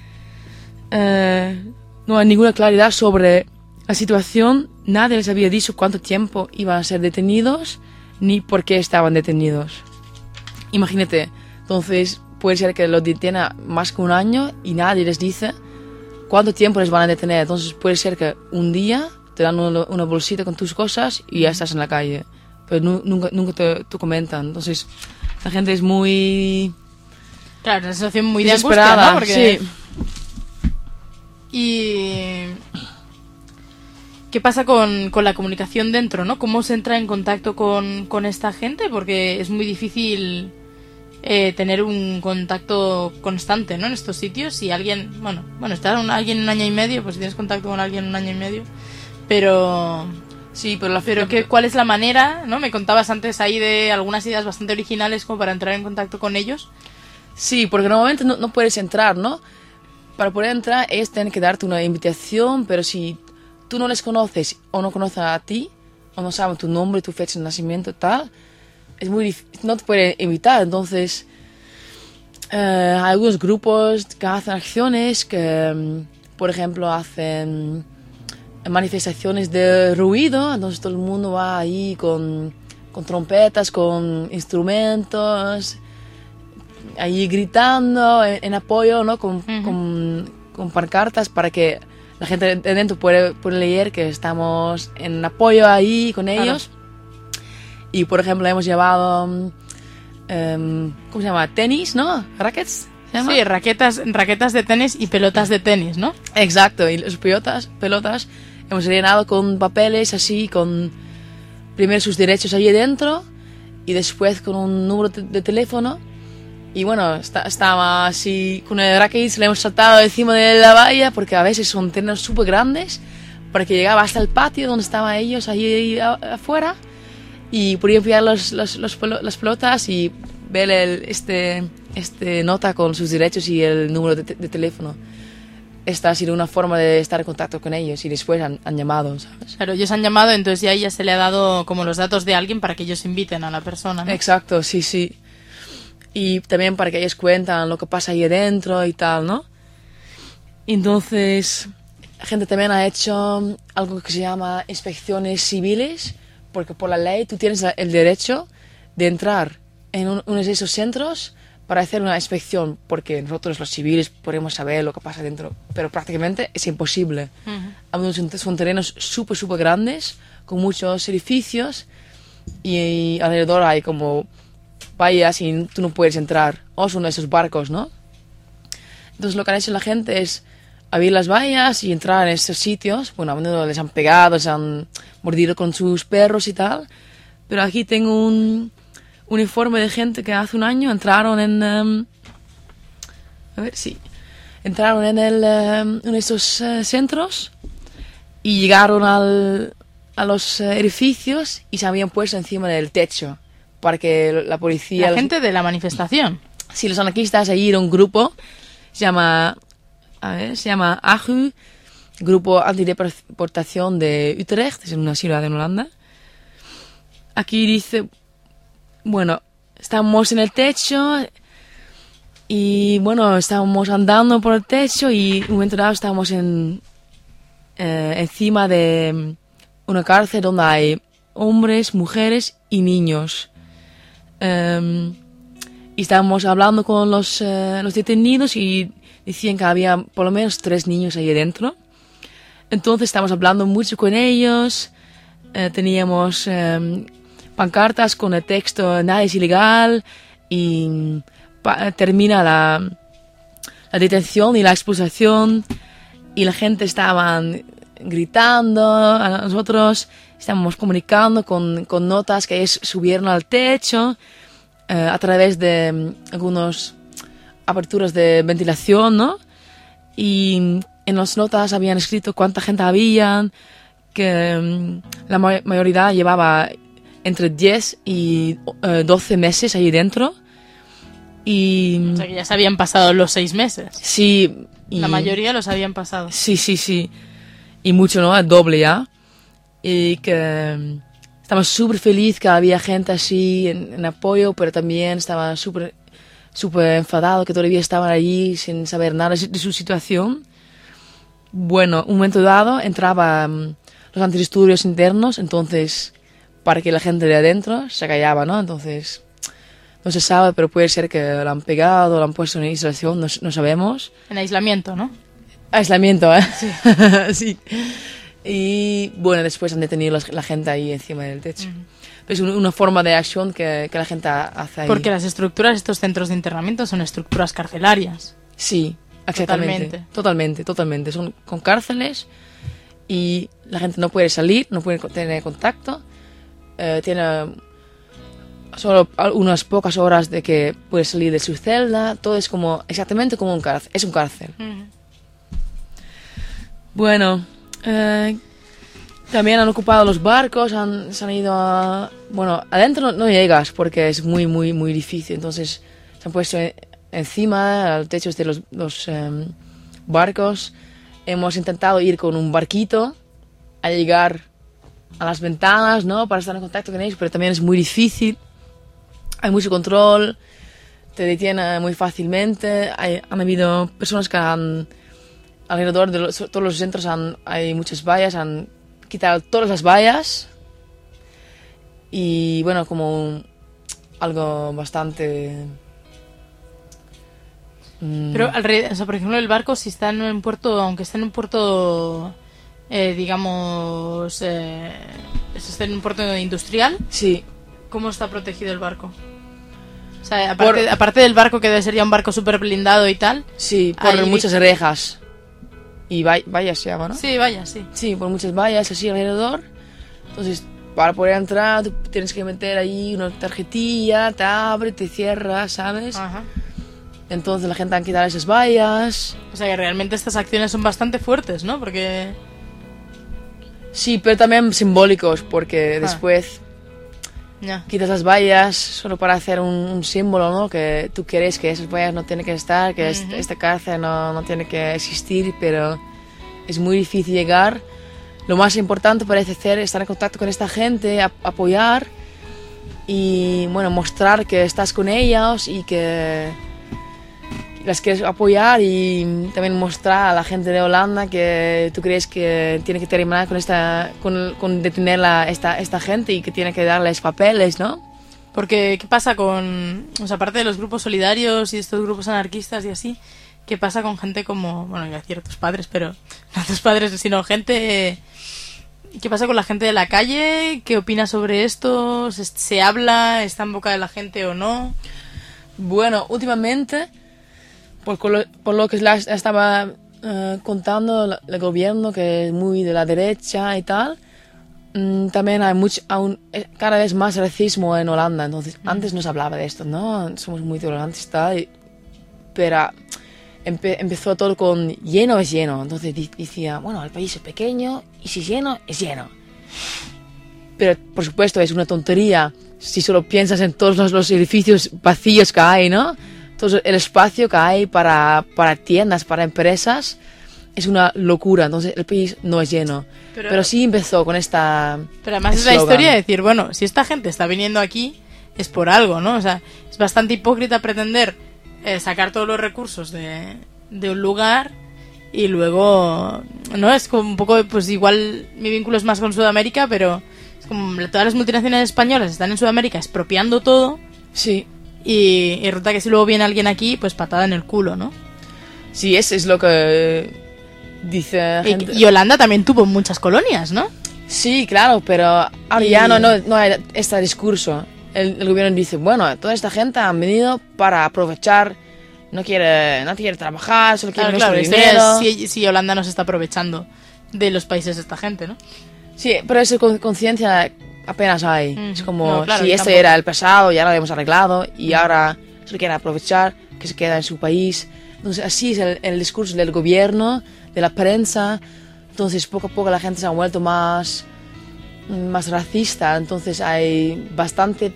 eh, no hay ninguna claridad sobre la situación. Nadie les había dicho cuánto tiempo iban a ser detenidos ni por qué estaban detenidos. Imagínate, entonces puede ser que los detenga más que un año y nadie les dice cuánto tiempo les van a detener. Entonces puede ser que un día te dan una, una bolsita con tus cosas y ya estás en la calle. Pero nu- nunca, nunca te, te comentan. Entonces la gente es muy Claro, una situación muy de angustia, desesperada. ¿no? Porque... Sí. Y... ¿Qué pasa con, con la comunicación dentro, no? ¿Cómo se entra en contacto con, con esta gente? Porque es muy difícil eh, tener un contacto constante, ¿no? En estos sitios. Si alguien, bueno, bueno, estar un, alguien un año y medio, pues si tienes contacto con alguien un año y medio. Pero... Sí, pero la Pero ¿qué, ¿cuál es la manera, no? Me contabas antes ahí de algunas ideas bastante originales como para entrar en contacto con ellos. Sí, porque normalmente no, no puedes entrar, ¿no? Para poder entrar ellos tienen que darte una invitación, pero si tú no les conoces o no conoces a ti, o no saben tu nombre, tu fecha de nacimiento, tal, es muy difícil, no te pueden invitar. Entonces, eh, hay algunos grupos que hacen acciones que, mm, por ejemplo, hacen manifestaciones de ruido, entonces todo el mundo va ahí con, con trompetas, con instrumentos, ahí gritando en, en apoyo, ¿no? Con, Ujú. con, con pancartas para que la gente de dentro puede, puede leer que estamos en apoyo ahí con Claro. ellos. Y por ejemplo hemos llevado, um, em, ¿cómo se llama? Tenis, ¿no? Rackets. ¿Se llama? Sí, raquetas, raquetas de tenis y pelotas de tenis, ¿no? Exacto, y las pelotas, pelotas hemos llenado con papeles así, con primero sus derechos allí dentro y después con un número de, de teléfono. Y bueno, está, estaba así con el racket, le hemos saltado encima de la valla porque a veces son terrenos súper grandes, para que llegaba hasta el patio donde estaban ellos, ahí afuera, y podía enviar los, los, los, las pelotas y ver el, este, este nota con sus derechos y el número de, de teléfono. Esta ha sido una forma de estar en contacto con ellos y después han, han llamado, ¿sabes? Claro, ellos han llamado, entonces ya, ya se le ha dado como los datos de alguien para que ellos inviten a la persona, ¿no? Exacto, sí, sí. Y también para que ellos cuentan lo que pasa ahí adentro y tal, ¿no? Entonces, la gente también ha hecho algo que se llama inspecciones civiles, porque por la ley tú tienes el derecho de entrar en un, uno de esos centros para hacer una inspección, porque nosotros los civiles podemos saber lo que pasa dentro, pero prácticamente es imposible. Uh-huh. Son terrenos súper, súper grandes, con muchos edificios, y, y alrededor hay como vallas y tú no puedes entrar, o son esos barcos, ¿no? Entonces lo que han hecho la gente es abrir las vallas y entrar en estos sitios. Bueno, a menudo les han pegado, les han mordido con sus perros y tal, pero aquí tengo un un informe de gente que hace un año entraron en... Um, a ver, sí. Entraron en, el, um, en esos uh, centros y llegaron al, a los uh, edificios y se habían puesto encima del techo para que la policía... La los, gente de la manifestación. Sí, los anarquistas, ahí era un grupo, se llama... A ver, se llama A G U, Grupo Antideportación de Utrecht, es una ciudad en Holanda. Aquí dice... Bueno, estábamos en el techo y bueno, estábamos andando por el techo y en un momento dado estábamos en, eh, encima de una cárcel donde hay hombres, mujeres y niños. Um, y estábamos hablando con los, uh, los detenidos y decían que había por lo menos tres niños ahí dentro. Entonces estábamos hablando mucho con ellos, uh, teníamos... Um, pancartas con el texto "nada es ilegal" y pa- termina la, la detención y la expulsación y la gente estaba gritando, a nosotros estábamos comunicando con, con notas que ellos subieron al techo eh, a través de um, algunas aperturas de ventilación, ¿no? Y en las notas habían escrito cuánta gente había, que um, la ma- mayoría llevaba entre diez y uh, doce meses ahí dentro. Y... O sea, que ya se habían pasado los seis meses. Sí. Y... La mayoría los habían pasado. Sí, sí, sí. Y mucho, ¿no? El doble ya. Y que um, estaba súper feliz que había gente así en, en apoyo, pero también estaba súper súper enfadado que todavía estaban allí sin saber nada de su situación. Bueno, un momento dado entraba um, los antidisturbios internos, entonces... para que la gente de adentro se callaba, ¿no? Entonces, no se sabe, pero puede ser que la han pegado, la han puesto en aislación, no, no sabemos. En aislamiento, ¿no? Aislamiento, ¿eh? Sí. Sí. Y, bueno, después han detenido la, la gente ahí encima del techo. Uh-huh. Es una forma de acción que, que la gente hace ahí. Porque las estructuras, estos centros de internamiento, son estructuras carcelarias. Sí, exactamente. Totalmente, totalmente, totalmente. Son con cárceles y la gente no puede salir, no puede tener contacto. Uh, tiene solo unas pocas horas de que puede salir de su celda. Todo es como exactamente como un cárcel. Es un cárcel. Uh-huh. Bueno, uh, también han ocupado los barcos, han, se han ido a... Bueno, adentro no, no llegas porque es muy, muy, muy difícil. Entonces se han puesto en, encima, al techo de los, los um, barcos. Hemos intentado ir con un barquito a llegar a las ventanas, ¿no? Para estar en contacto con ellos, pero también es muy difícil. Hay mucho control, te detienen muy fácilmente. Hay, han habido personas que han, alrededor de los, todos los centros han, hay muchas vallas, han quitado todas las vallas. Y bueno, como un, algo bastante... Mmm, pero alrededor, o sea, por ejemplo, el barco, si está en un puerto, aunque esté en un puerto... Eh, digamos, eh, está en un puerto industrial. Sí. ¿Cómo está protegido el barco? O sea, aparte, por... aparte del barco que debe ser ya un barco súper blindado y tal. Sí, por hay... muchas rejas. Y vallas se llama, ¿no? Sí, vallas, sí. Sí, por muchas vallas así alrededor. Entonces, para poder entrar, tú tienes que meter ahí una tarjetilla, te abre, te cierra, ¿sabes? Ajá. Entonces la gente ha quitado esas vallas. O sea que realmente estas acciones son bastante fuertes, ¿no? Porque... Sí, pero también simbólicos, porque Ah. después Ya. quitas las vallas solo para hacer un, un símbolo, ¿no? Que tú quieres que esas vallas no tienen que estar, que es- Ujú. esta cárcel no, no tiene que existir, pero es muy difícil llegar. Lo más importante parece ser estar en contacto con esta gente, ap- apoyar y, bueno, mostrar que estás con ellos y que las quieres apoyar, y también mostrar a la gente de Holanda que tú crees que tiene que terminar con esta con, con detener la, esta, esta gente y que tiene que darles papeles, ¿no? Porque, ¿qué pasa con... O sea, aparte de los grupos solidarios y estos grupos anarquistas y así, ¿qué pasa con gente como... Bueno, iba a decir tus padres, pero no tus padres, sino gente... ¿Qué pasa con la gente de la calle? ¿Qué opina sobre esto? ¿Se, se habla? ¿Está en boca de la gente o no? Bueno, últimamente, por, con lo, por lo que la estaba eh, contando la- el gobierno, que es muy de la derecha y tal, mm, también hay mucho, aún, eh, cada vez más racismo en Holanda. Entonces, antes no se hablaba de esto, ¿no? Somos muy tolerantes y tal, y- pero empe- empezó todo con lleno es lleno. Entonces di- decía, bueno, el país es pequeño y si es lleno, es lleno. Pero, por supuesto, es una tontería si solo piensas en todos los, los edificios vacíos que hay, ¿no? Todo el espacio que hay para, para tiendas, para empresas, es una locura. Entonces, el país no es lleno. Pero- Pero, sí empezó con esta... Pero además es la eslogan. historia de decir, bueno, si esta gente está viniendo aquí, es por algo, ¿no? O sea, es bastante hipócrita pretender eh, sacar todos los recursos de, de un lugar y luego, ¿no? Es como un poco, pues igual mi vínculo es más con Sudamérica, pero es como todas las multinacionales españolas están en Sudamérica expropiando todo Sí, y, y resulta que si luego viene alguien aquí, pues patada en el culo, ¿no? sí, es, es lo que dice la gente. Y, y Holanda también tuvo muchas colonias, ¿no? Sí, claro, pero ahora Y- ya no, no, no hay este discurso. El, el gobierno dice, bueno, toda esta gente han venido para aprovechar, no quiere, no quiere trabajar, solo quiere Claro, claro, nuestro esto ya dinero. es si, si Holanda no se está aprovechando de los países de esta gente, ¿no? Sí, pero esa con- conciencia apenas hay. Ujú. Es como, No, claro, si y este tampoco- era el pasado, ya lo habíamos arreglado, y ahora solo quiere aprovechar que se queda en su país. Entonces, así es el, el discurso del gobierno, de la prensa. Entonces, poco a poco la gente se ha vuelto más, más racista. Entonces, hay bastante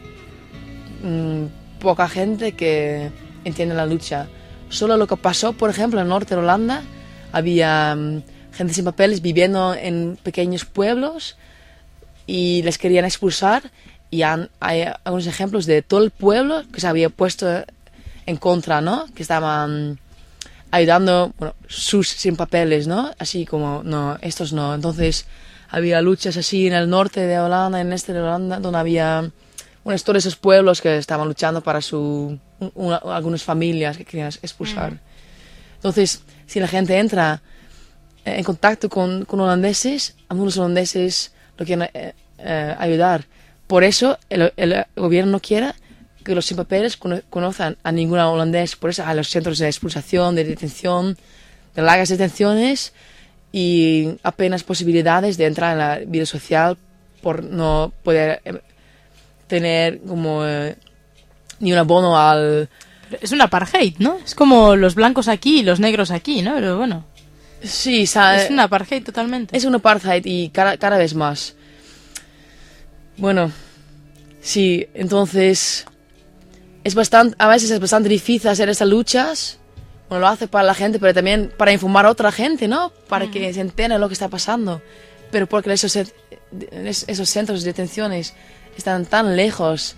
mm, poca gente que entiende la lucha. Solo lo que pasó, por ejemplo, en el norte de Holanda, había mm, gente sin papeles viviendo en pequeños pueblos y les querían expulsar, y han- hay algunos ejemplos de todo el pueblo que se había puesto en contra, ¿no? Que estaban ayudando, bueno, sus sin papeles, ¿no? Así como, no, estos no. Entonces, había luchas así en el norte de Holanda, en el este de Holanda, donde había, bueno, todos esos pueblos que estaban luchando para su, un- una- algunas familias que querían expulsar. Entonces, si la gente entra eh, en contacto con, con holandeses, algunos holandeses lo quieren eh, eh, ayudar. Por eso el, el gobierno no quiere que los sin papeles cono- conozcan a ningún holandés. Por eso hay los centros de expulsación, de detención, de largas detenciones y apenas posibilidades de entrar en la vida social por no poder eh, tener como eh, ni un abono al... Es un apartheid, ¿no? Es como los blancos aquí y los negros aquí, ¿no? Pero bueno, Sí, sa- es un apartheid totalmente. Es un apartheid y cada, cada vez más. Bueno, sí, entonces es bastante, a veces es bastante difícil hacer estas luchas. Bueno, lo hace para la gente, pero también para informar a otra gente, ¿no? Para que se entere lo que está pasando. Pero porque esos, esos centros de detenciones están tan lejos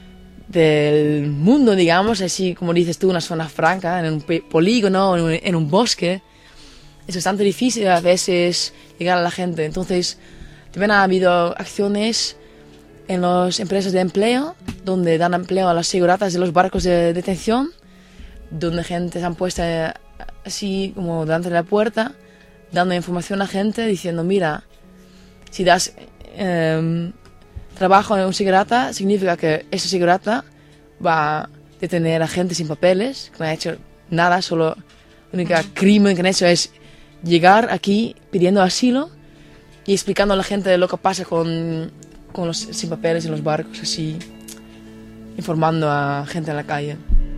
del mundo, digamos, así como dices tú, una zona franca, en un pe- polígono, en un, en un bosque. Es bastante difícil a veces llegar a la gente. Entonces, también ha habido acciones en las empresas de empleo, donde dan empleo a las seguratas de los barcos de detención, donde gente se han puesto eh, así como delante de la puerta, dando información a la gente, diciendo, mira, si das eh, trabajo en un segurata, significa que ese segurata va a detener a gente sin papeles, que no ha hecho nada, solo el único crimen que han hecho es llegar aquí pidiendo asilo y explicando a la gente lo que pasa con, con los sin papeles en los barcos, así informando a gente en la calle.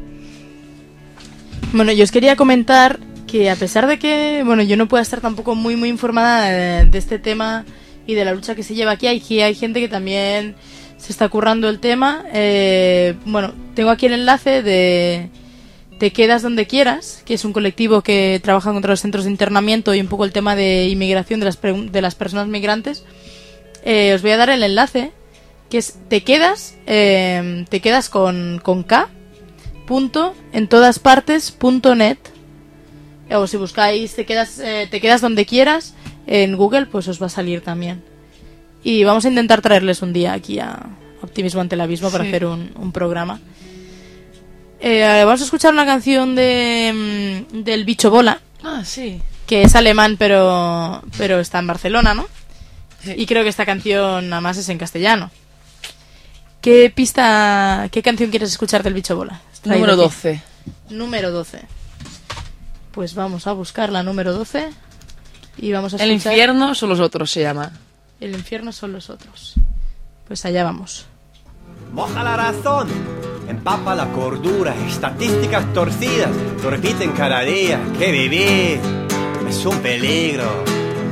Bueno, yo os quería comentar que a pesar de que, bueno, yo no pueda estar tampoco muy muy informada de, de este tema y de la lucha que se lleva aquí. Aquí hay gente que también se está currando el tema. Eh, bueno, tengo aquí el enlace de Te Quedas Donde Quieras, que es un colectivo que trabaja contra los centros de internamiento y un poco el tema de inmigración de las, de las personas migrantes. Eh, os voy a dar el enlace, que es Te Quedas, eh, te quedas con, con K, punto, en todas partes, punto net. O si buscáis te quedas, eh, te quedas donde quieras en Google, pues os va a salir también. Y vamos a intentar traerles un día aquí a Optimismo ante el Abismo para sí. hacer un, un programa. Eh, vamos a escuchar una canción de del Bicho Bola. Ah, sí. Que es alemán, pero pero está en Barcelona, ¿no? Sí. Y creo que esta canción además es en castellano. ¿Qué pista, qué canción quieres escuchar del Bicho Bola? Número doce. Número doce. Pues vamos a buscar la número doce y vamos a escuchar... El infierno son los otros, se llama. El infierno son los otros. Pues allá vamos. Moja la razón, empapa la cordura, estadísticas torcidas lo repiten cada día. Que vivir es un peligro.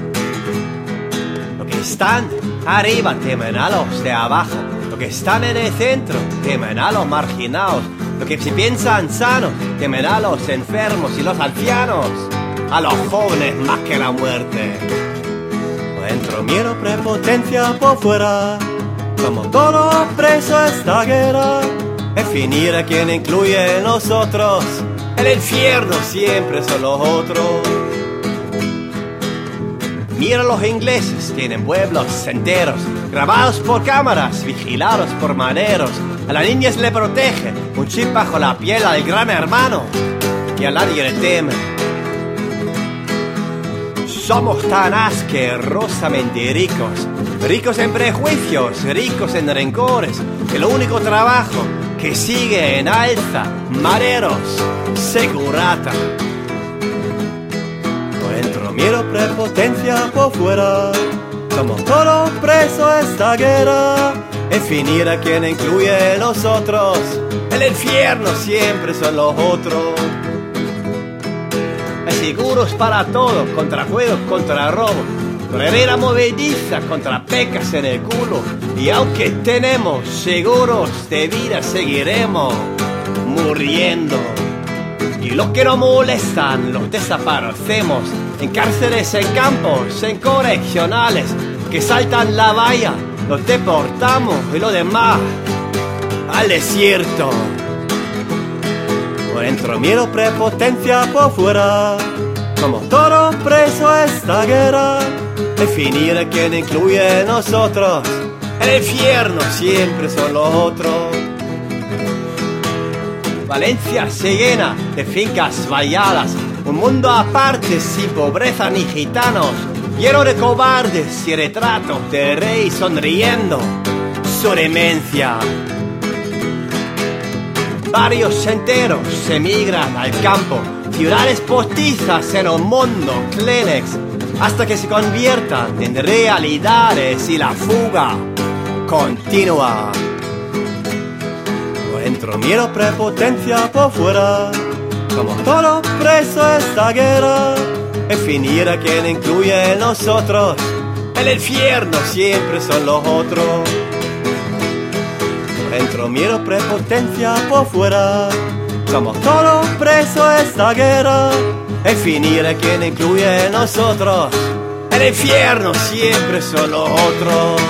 Los que están arriba temen a los de abajo. Los que están en el centro temen a los marginados. Los que se piensan sanos temen a los enfermos y los ancianos, a los jóvenes más que la muerte. Por dentro miedo, prepotencia por fuera. Como todo preso esta guerra, definir a quien incluye en nosotros. El infierno siempre son los otros. Mira, los ingleses tienen pueblos enteros, grabados por cámaras, vigilados por maneros. A las niñas le protege un chip bajo la piel al gran hermano, y a nadie le teme. Somos tan asquerosamente ricos, ricos en prejuicios, ricos en rencores, que el único trabajo que sigue en alza, mareros, segurata. Por dentro miedo, prepotencia por fuera. Somos todos presos esta guerra, definir a quien incluye en nosotros. El infierno siempre son los otros. Hay seguros para todos, contra juegos, contra robo, carrera movediza contra pecas en el culo. Y aunque tenemos seguros de vida, seguiremos muriendo. Y los que no molestan los desaparecemos en cárceles, en campos, en correccionales. Que saltan la valla, los deportamos y lo demás al desierto. Por dentro miedo, prepotencia por fuera. Somos todos presos esta guerra, definir a quien incluye en nosotros. El infierno siempre son los otros. Valencia se llena de fincas valladas, un mundo aparte sin pobreza ni gitanos, lleno de cobardes y retratos de rey sonriendo su demencia. Barrios enteros se emigran al campo, ciudades postizas en un mundo Kleenex, hasta que se conviertan en realidades y la fuga continúa. Por dentro miedo, prepotencia por fuera. Somos todos presos esta guerra, definir a quien incluye en nosotros. El infierno siempre son los otros. Por dentro miedo, prepotencia por fuera. Somos todos presos esta guerra, definir a quien incluye en nosotros. El infierno siempre son los otros.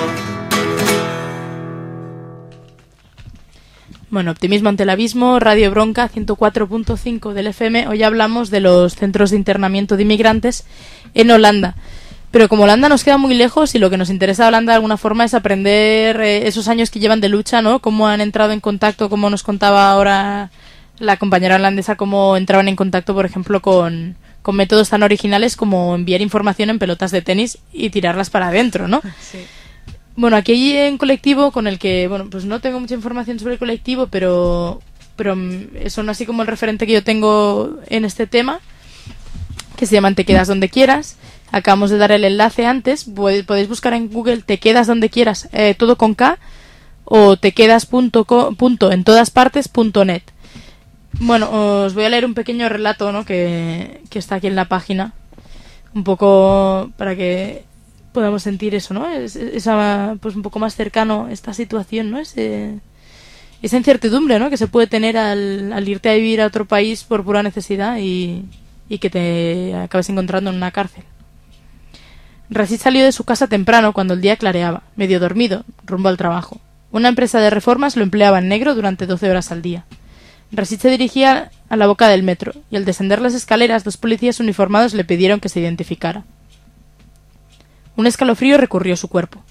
Bueno, Optimismo ante el Abismo, Radio Bronca, ciento cuatro punto cinco del F M. Hoy hablamos de los centros de internamiento de inmigrantes en Holanda. Pero como Holanda nos queda muy lejos y lo que nos interesa de Holanda de alguna forma es aprender eh, esos años que llevan de lucha, ¿no? Cómo han entrado en contacto, como nos contaba ahora la compañera holandesa, cómo entraban en contacto, por ejemplo, con, con métodos tan originales como enviar información en pelotas de tenis y tirarlas para adentro, ¿no? Sí. Bueno, aquí hay un colectivo con el que, bueno, pues no tengo mucha información sobre el colectivo, pero, pero son así como el referente que yo tengo en este tema, que se llaman Te Quedas Donde Quieras. Acabamos de dar el enlace antes, podéis buscar en Google Te Quedas Donde Quieras, eh, todo con K, o te quedas punto co, punto, en todas partes punto net. Bueno, os voy a leer un pequeño relato, ¿no? que, que está aquí en la página, un poco para que podamos sentir eso, ¿no? Es, esa, pues un poco más cercano esta situación, ¿no? Ese, esa incertidumbre, ¿no? Que se puede tener al, al irte a vivir a otro país por pura necesidad y, y que te acabes encontrando en una cárcel. Rashid salió de su casa temprano cuando el día clareaba, medio dormido, rumbo al trabajo. Una empresa de reformas lo empleaba en negro durante doce horas al día. Rashid se dirigía a la boca del metro y al descender las escaleras dos policías uniformados le pidieron que se identificara. Un escalofrío recorrió su cuerpo.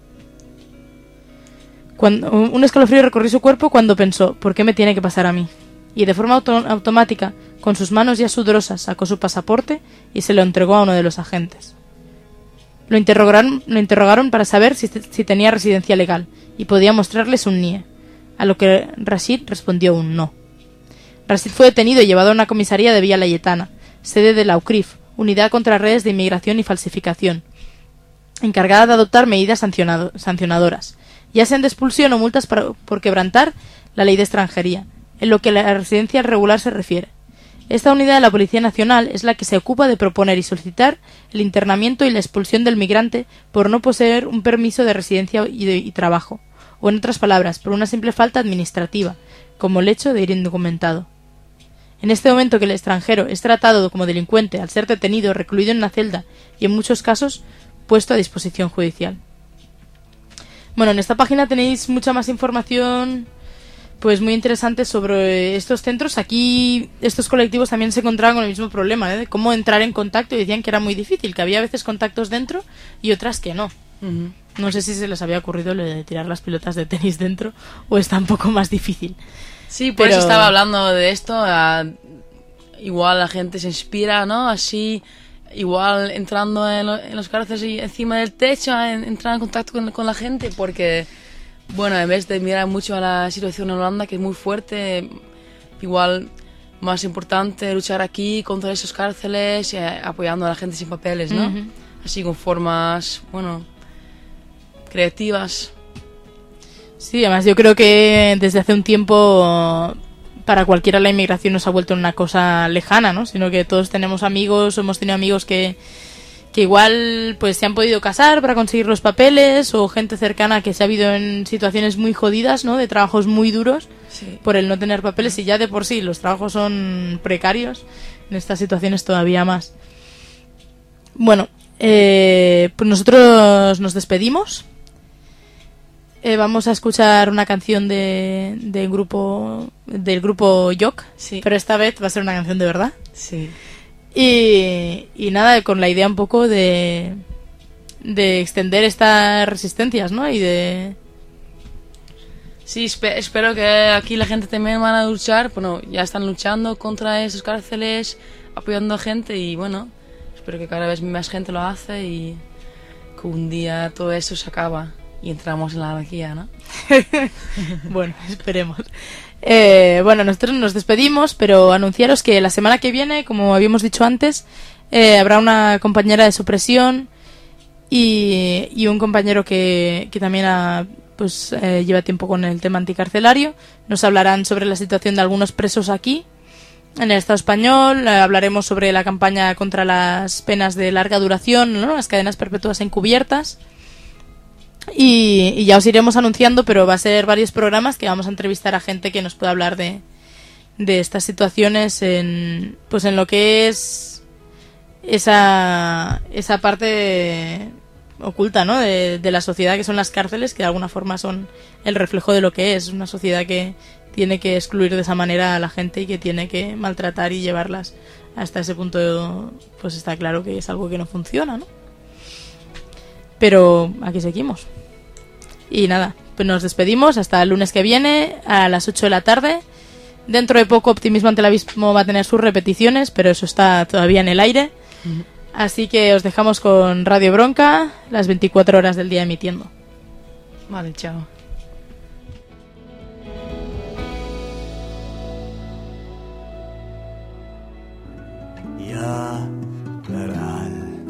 Cuando, un escalofrío recorrió su cuerpo cuando pensó, ¿por qué me tiene que pasar a mí? Y de forma auto, automática, con sus manos ya sudorosas, sacó su pasaporte y se lo entregó a uno de los agentes. Lo interrogaron, lo interrogaron para saber si, si tenía residencia legal y podía mostrarles un N I E, a lo que Rashid respondió un no. Rashid fue detenido y llevado a una comisaría de Villa Layetana, sede de la U C R I F, Unidad contra Redes de Inmigración y Falsificación, encargada de adoptar medidas sancionado, sancionadoras, ya sean de expulsión o multas para, por quebrantar la ley de extranjería, en lo que a la residencia regular se refiere. Esta unidad de la Policía Nacional es la que se ocupa de proponer y solicitar el internamiento y la expulsión del migrante por no poseer un permiso de residencia y, de, y trabajo, o en otras palabras, por una simple falta administrativa, como el hecho de ir indocumentado. En este momento que el extranjero es tratado como delincuente al ser detenido, recluido en una celda y en muchos casos puesto a disposición judicial. Bueno, en esta página tenéis mucha más información pues muy interesante sobre estos centros. Aquí estos colectivos también se encontraban con el mismo problema, ¿eh? De cómo entrar en contacto, y decían que era muy difícil, que había veces contactos dentro y otras que no. Uh-huh. No sé si se les había ocurrido lo de tirar las pelotas de tenis dentro o está un poco más difícil. Sí, por Pero... eso estaba hablando de esto. Uh, igual la gente se inspira, ¿no? Así, igual entrando en, lo, en los cárceles y encima del techo, en, entrar en contacto con, con la gente, porque... Bueno, en vez de mirar mucho a la situación en Holanda, que es muy fuerte, igual más importante luchar aquí contra esos cárceles, eh, apoyando a la gente sin papeles, ¿no? Uh-huh. Así con formas, bueno, creativas. Sí, además yo creo que desde hace un tiempo para cualquiera la inmigración no se ha vuelto una cosa lejana, ¿no? Sino que todos tenemos amigos, hemos tenido amigos que... que igual pues se han podido casar para conseguir los papeles, o gente cercana que se ha habido en situaciones muy jodidas, ¿no? De trabajos muy duros, sí, por el no tener papeles, y ya de por sí los trabajos son precarios, en estas situaciones todavía más. Bueno, eh, pues nosotros nos despedimos. Eh, vamos a escuchar una canción de, de grupo del grupo Yok, sí, pero esta vez va a ser una canción de verdad. Sí. Y, y nada, con la idea un poco de, de extender estas resistencias, ¿no? Y de... Sí, espe- espero que aquí la gente también van a luchar. Bueno, ya están luchando contra esos cárceles, apoyando a gente, y bueno, espero que cada vez más gente lo hace y que un día todo eso se acaba y entramos en la anarquía, ¿no? Bueno, esperemos. Eh, bueno, nosotros nos despedimos, pero anunciaros que la semana que viene, como habíamos dicho antes, eh, habrá una compañera de supresión y, y un compañero que, que también ha, pues, eh, lleva tiempo con el tema anticarcelario. Nos hablarán sobre la situación de algunos presos aquí, en el Estado español. Eh, hablaremos sobre la campaña contra las penas de larga duración, ¿no? Las cadenas perpetuas encubiertas. Y, y ya os iremos anunciando, pero va a ser varios programas que vamos a entrevistar a gente que nos pueda hablar de, de estas situaciones en, pues en lo que es esa, esa parte oculta, ¿no? de, de la sociedad, que son las cárceles, que de alguna forma son el reflejo de lo que es una sociedad que tiene que excluir de esa manera a la gente y que tiene que maltratar y llevarlas hasta ese punto. Pues está claro que es algo que no funciona, ¿no? Pero aquí seguimos. Y nada, pues nos despedimos hasta el lunes que viene a las ocho de la tarde. Dentro de poco Optimismo ante el Abismo va a tener sus repeticiones, pero eso está todavía en el aire. Uh-huh. Así que os dejamos con Radio Bronca, las veinticuatro horas del día emitiendo. Vale, chao. Ya verás.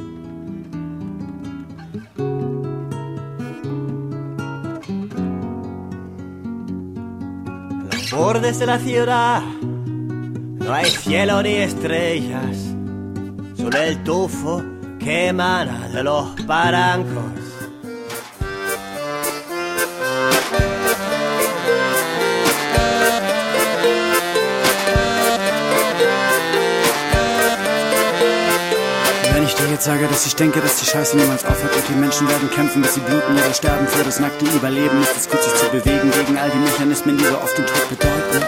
Bordes de la ciudad, no hay cielo ni estrellas, solo el tufo que emana de los barrancos. Wenn ich dir jetzt sage, dass ich denke, dass die Scheiße niemals aufhört und die Menschen werden kämpfen, bis sie bluten oder sterben für das nackte Überleben, ist es gut, sich zu bewegen gegen all die Mechanismen, die so oft den Tod bedeuten.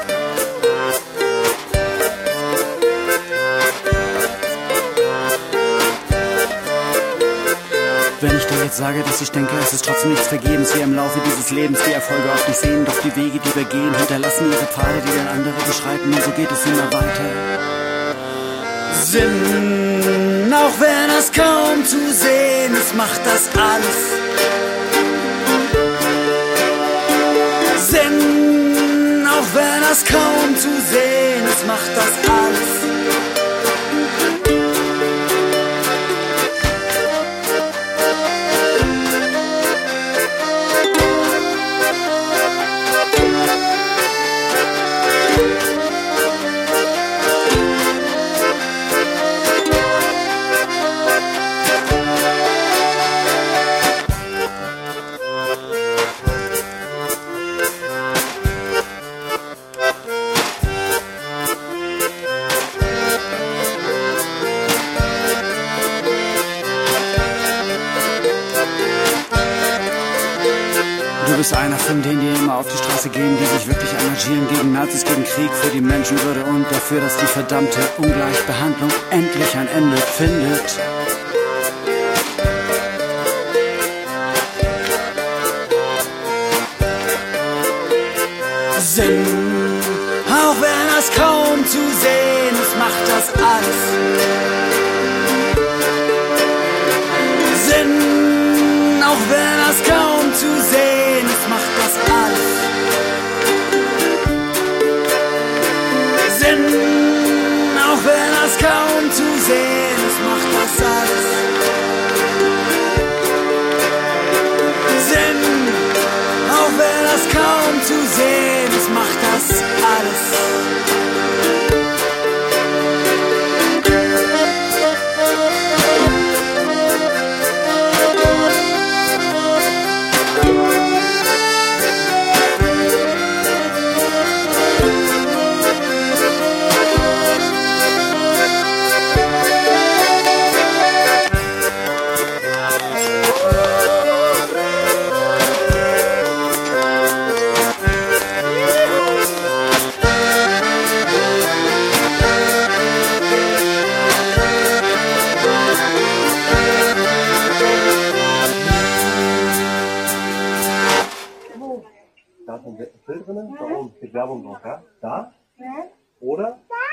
Wenn ich dir jetzt sage, dass ich denke, es ist trotzdem nichts vergebens, wir im Laufe dieses Lebens die Erfolge oft nicht sehen, doch die Wege, die wir gehen, hinterlassen ihre Pfade, die dann andere beschreiten, und so geht es immer weiter. Sinn, auch wenn es kaum zu sehen ist, macht das alles Sinn, auch wenn es kaum zu sehen ist, macht das alles. Du bist einer von denen, die immer auf die Straße gehen, die sich wirklich engagieren gegen Nazis, gegen Krieg, für die Menschenwürde und dafür, dass die verdammte Ungleichbehandlung endlich ein Ende findet. Sinn, auch wenn es kaum zu sehen ist, macht das alles Sinn, auch wenn es kaum zu sehen ist, macht das alles Sinn, auch wenn es kaum zu sehen ist, macht das alles Sinn, auch wenn es kaum zu sehen ist, macht das alles. Da ist ein Bild drin, da oben steht Werbung drauf, ja? Da? Oder?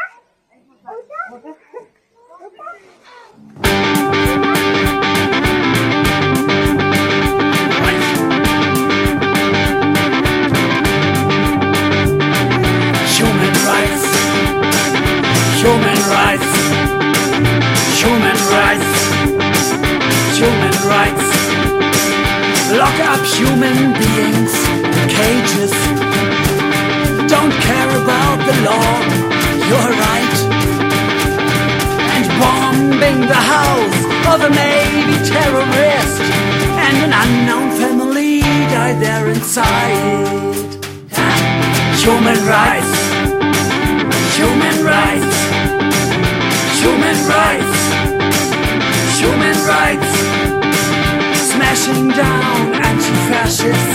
Human rights, human rights, human rights, human rights. Lock up human beings in cages. Don't care about the law, you're right. And bombing the house of a maybe terrorist, and an unknown family died there inside. Human rights, human rights, human rights, human rights. Smashing down anti-fascist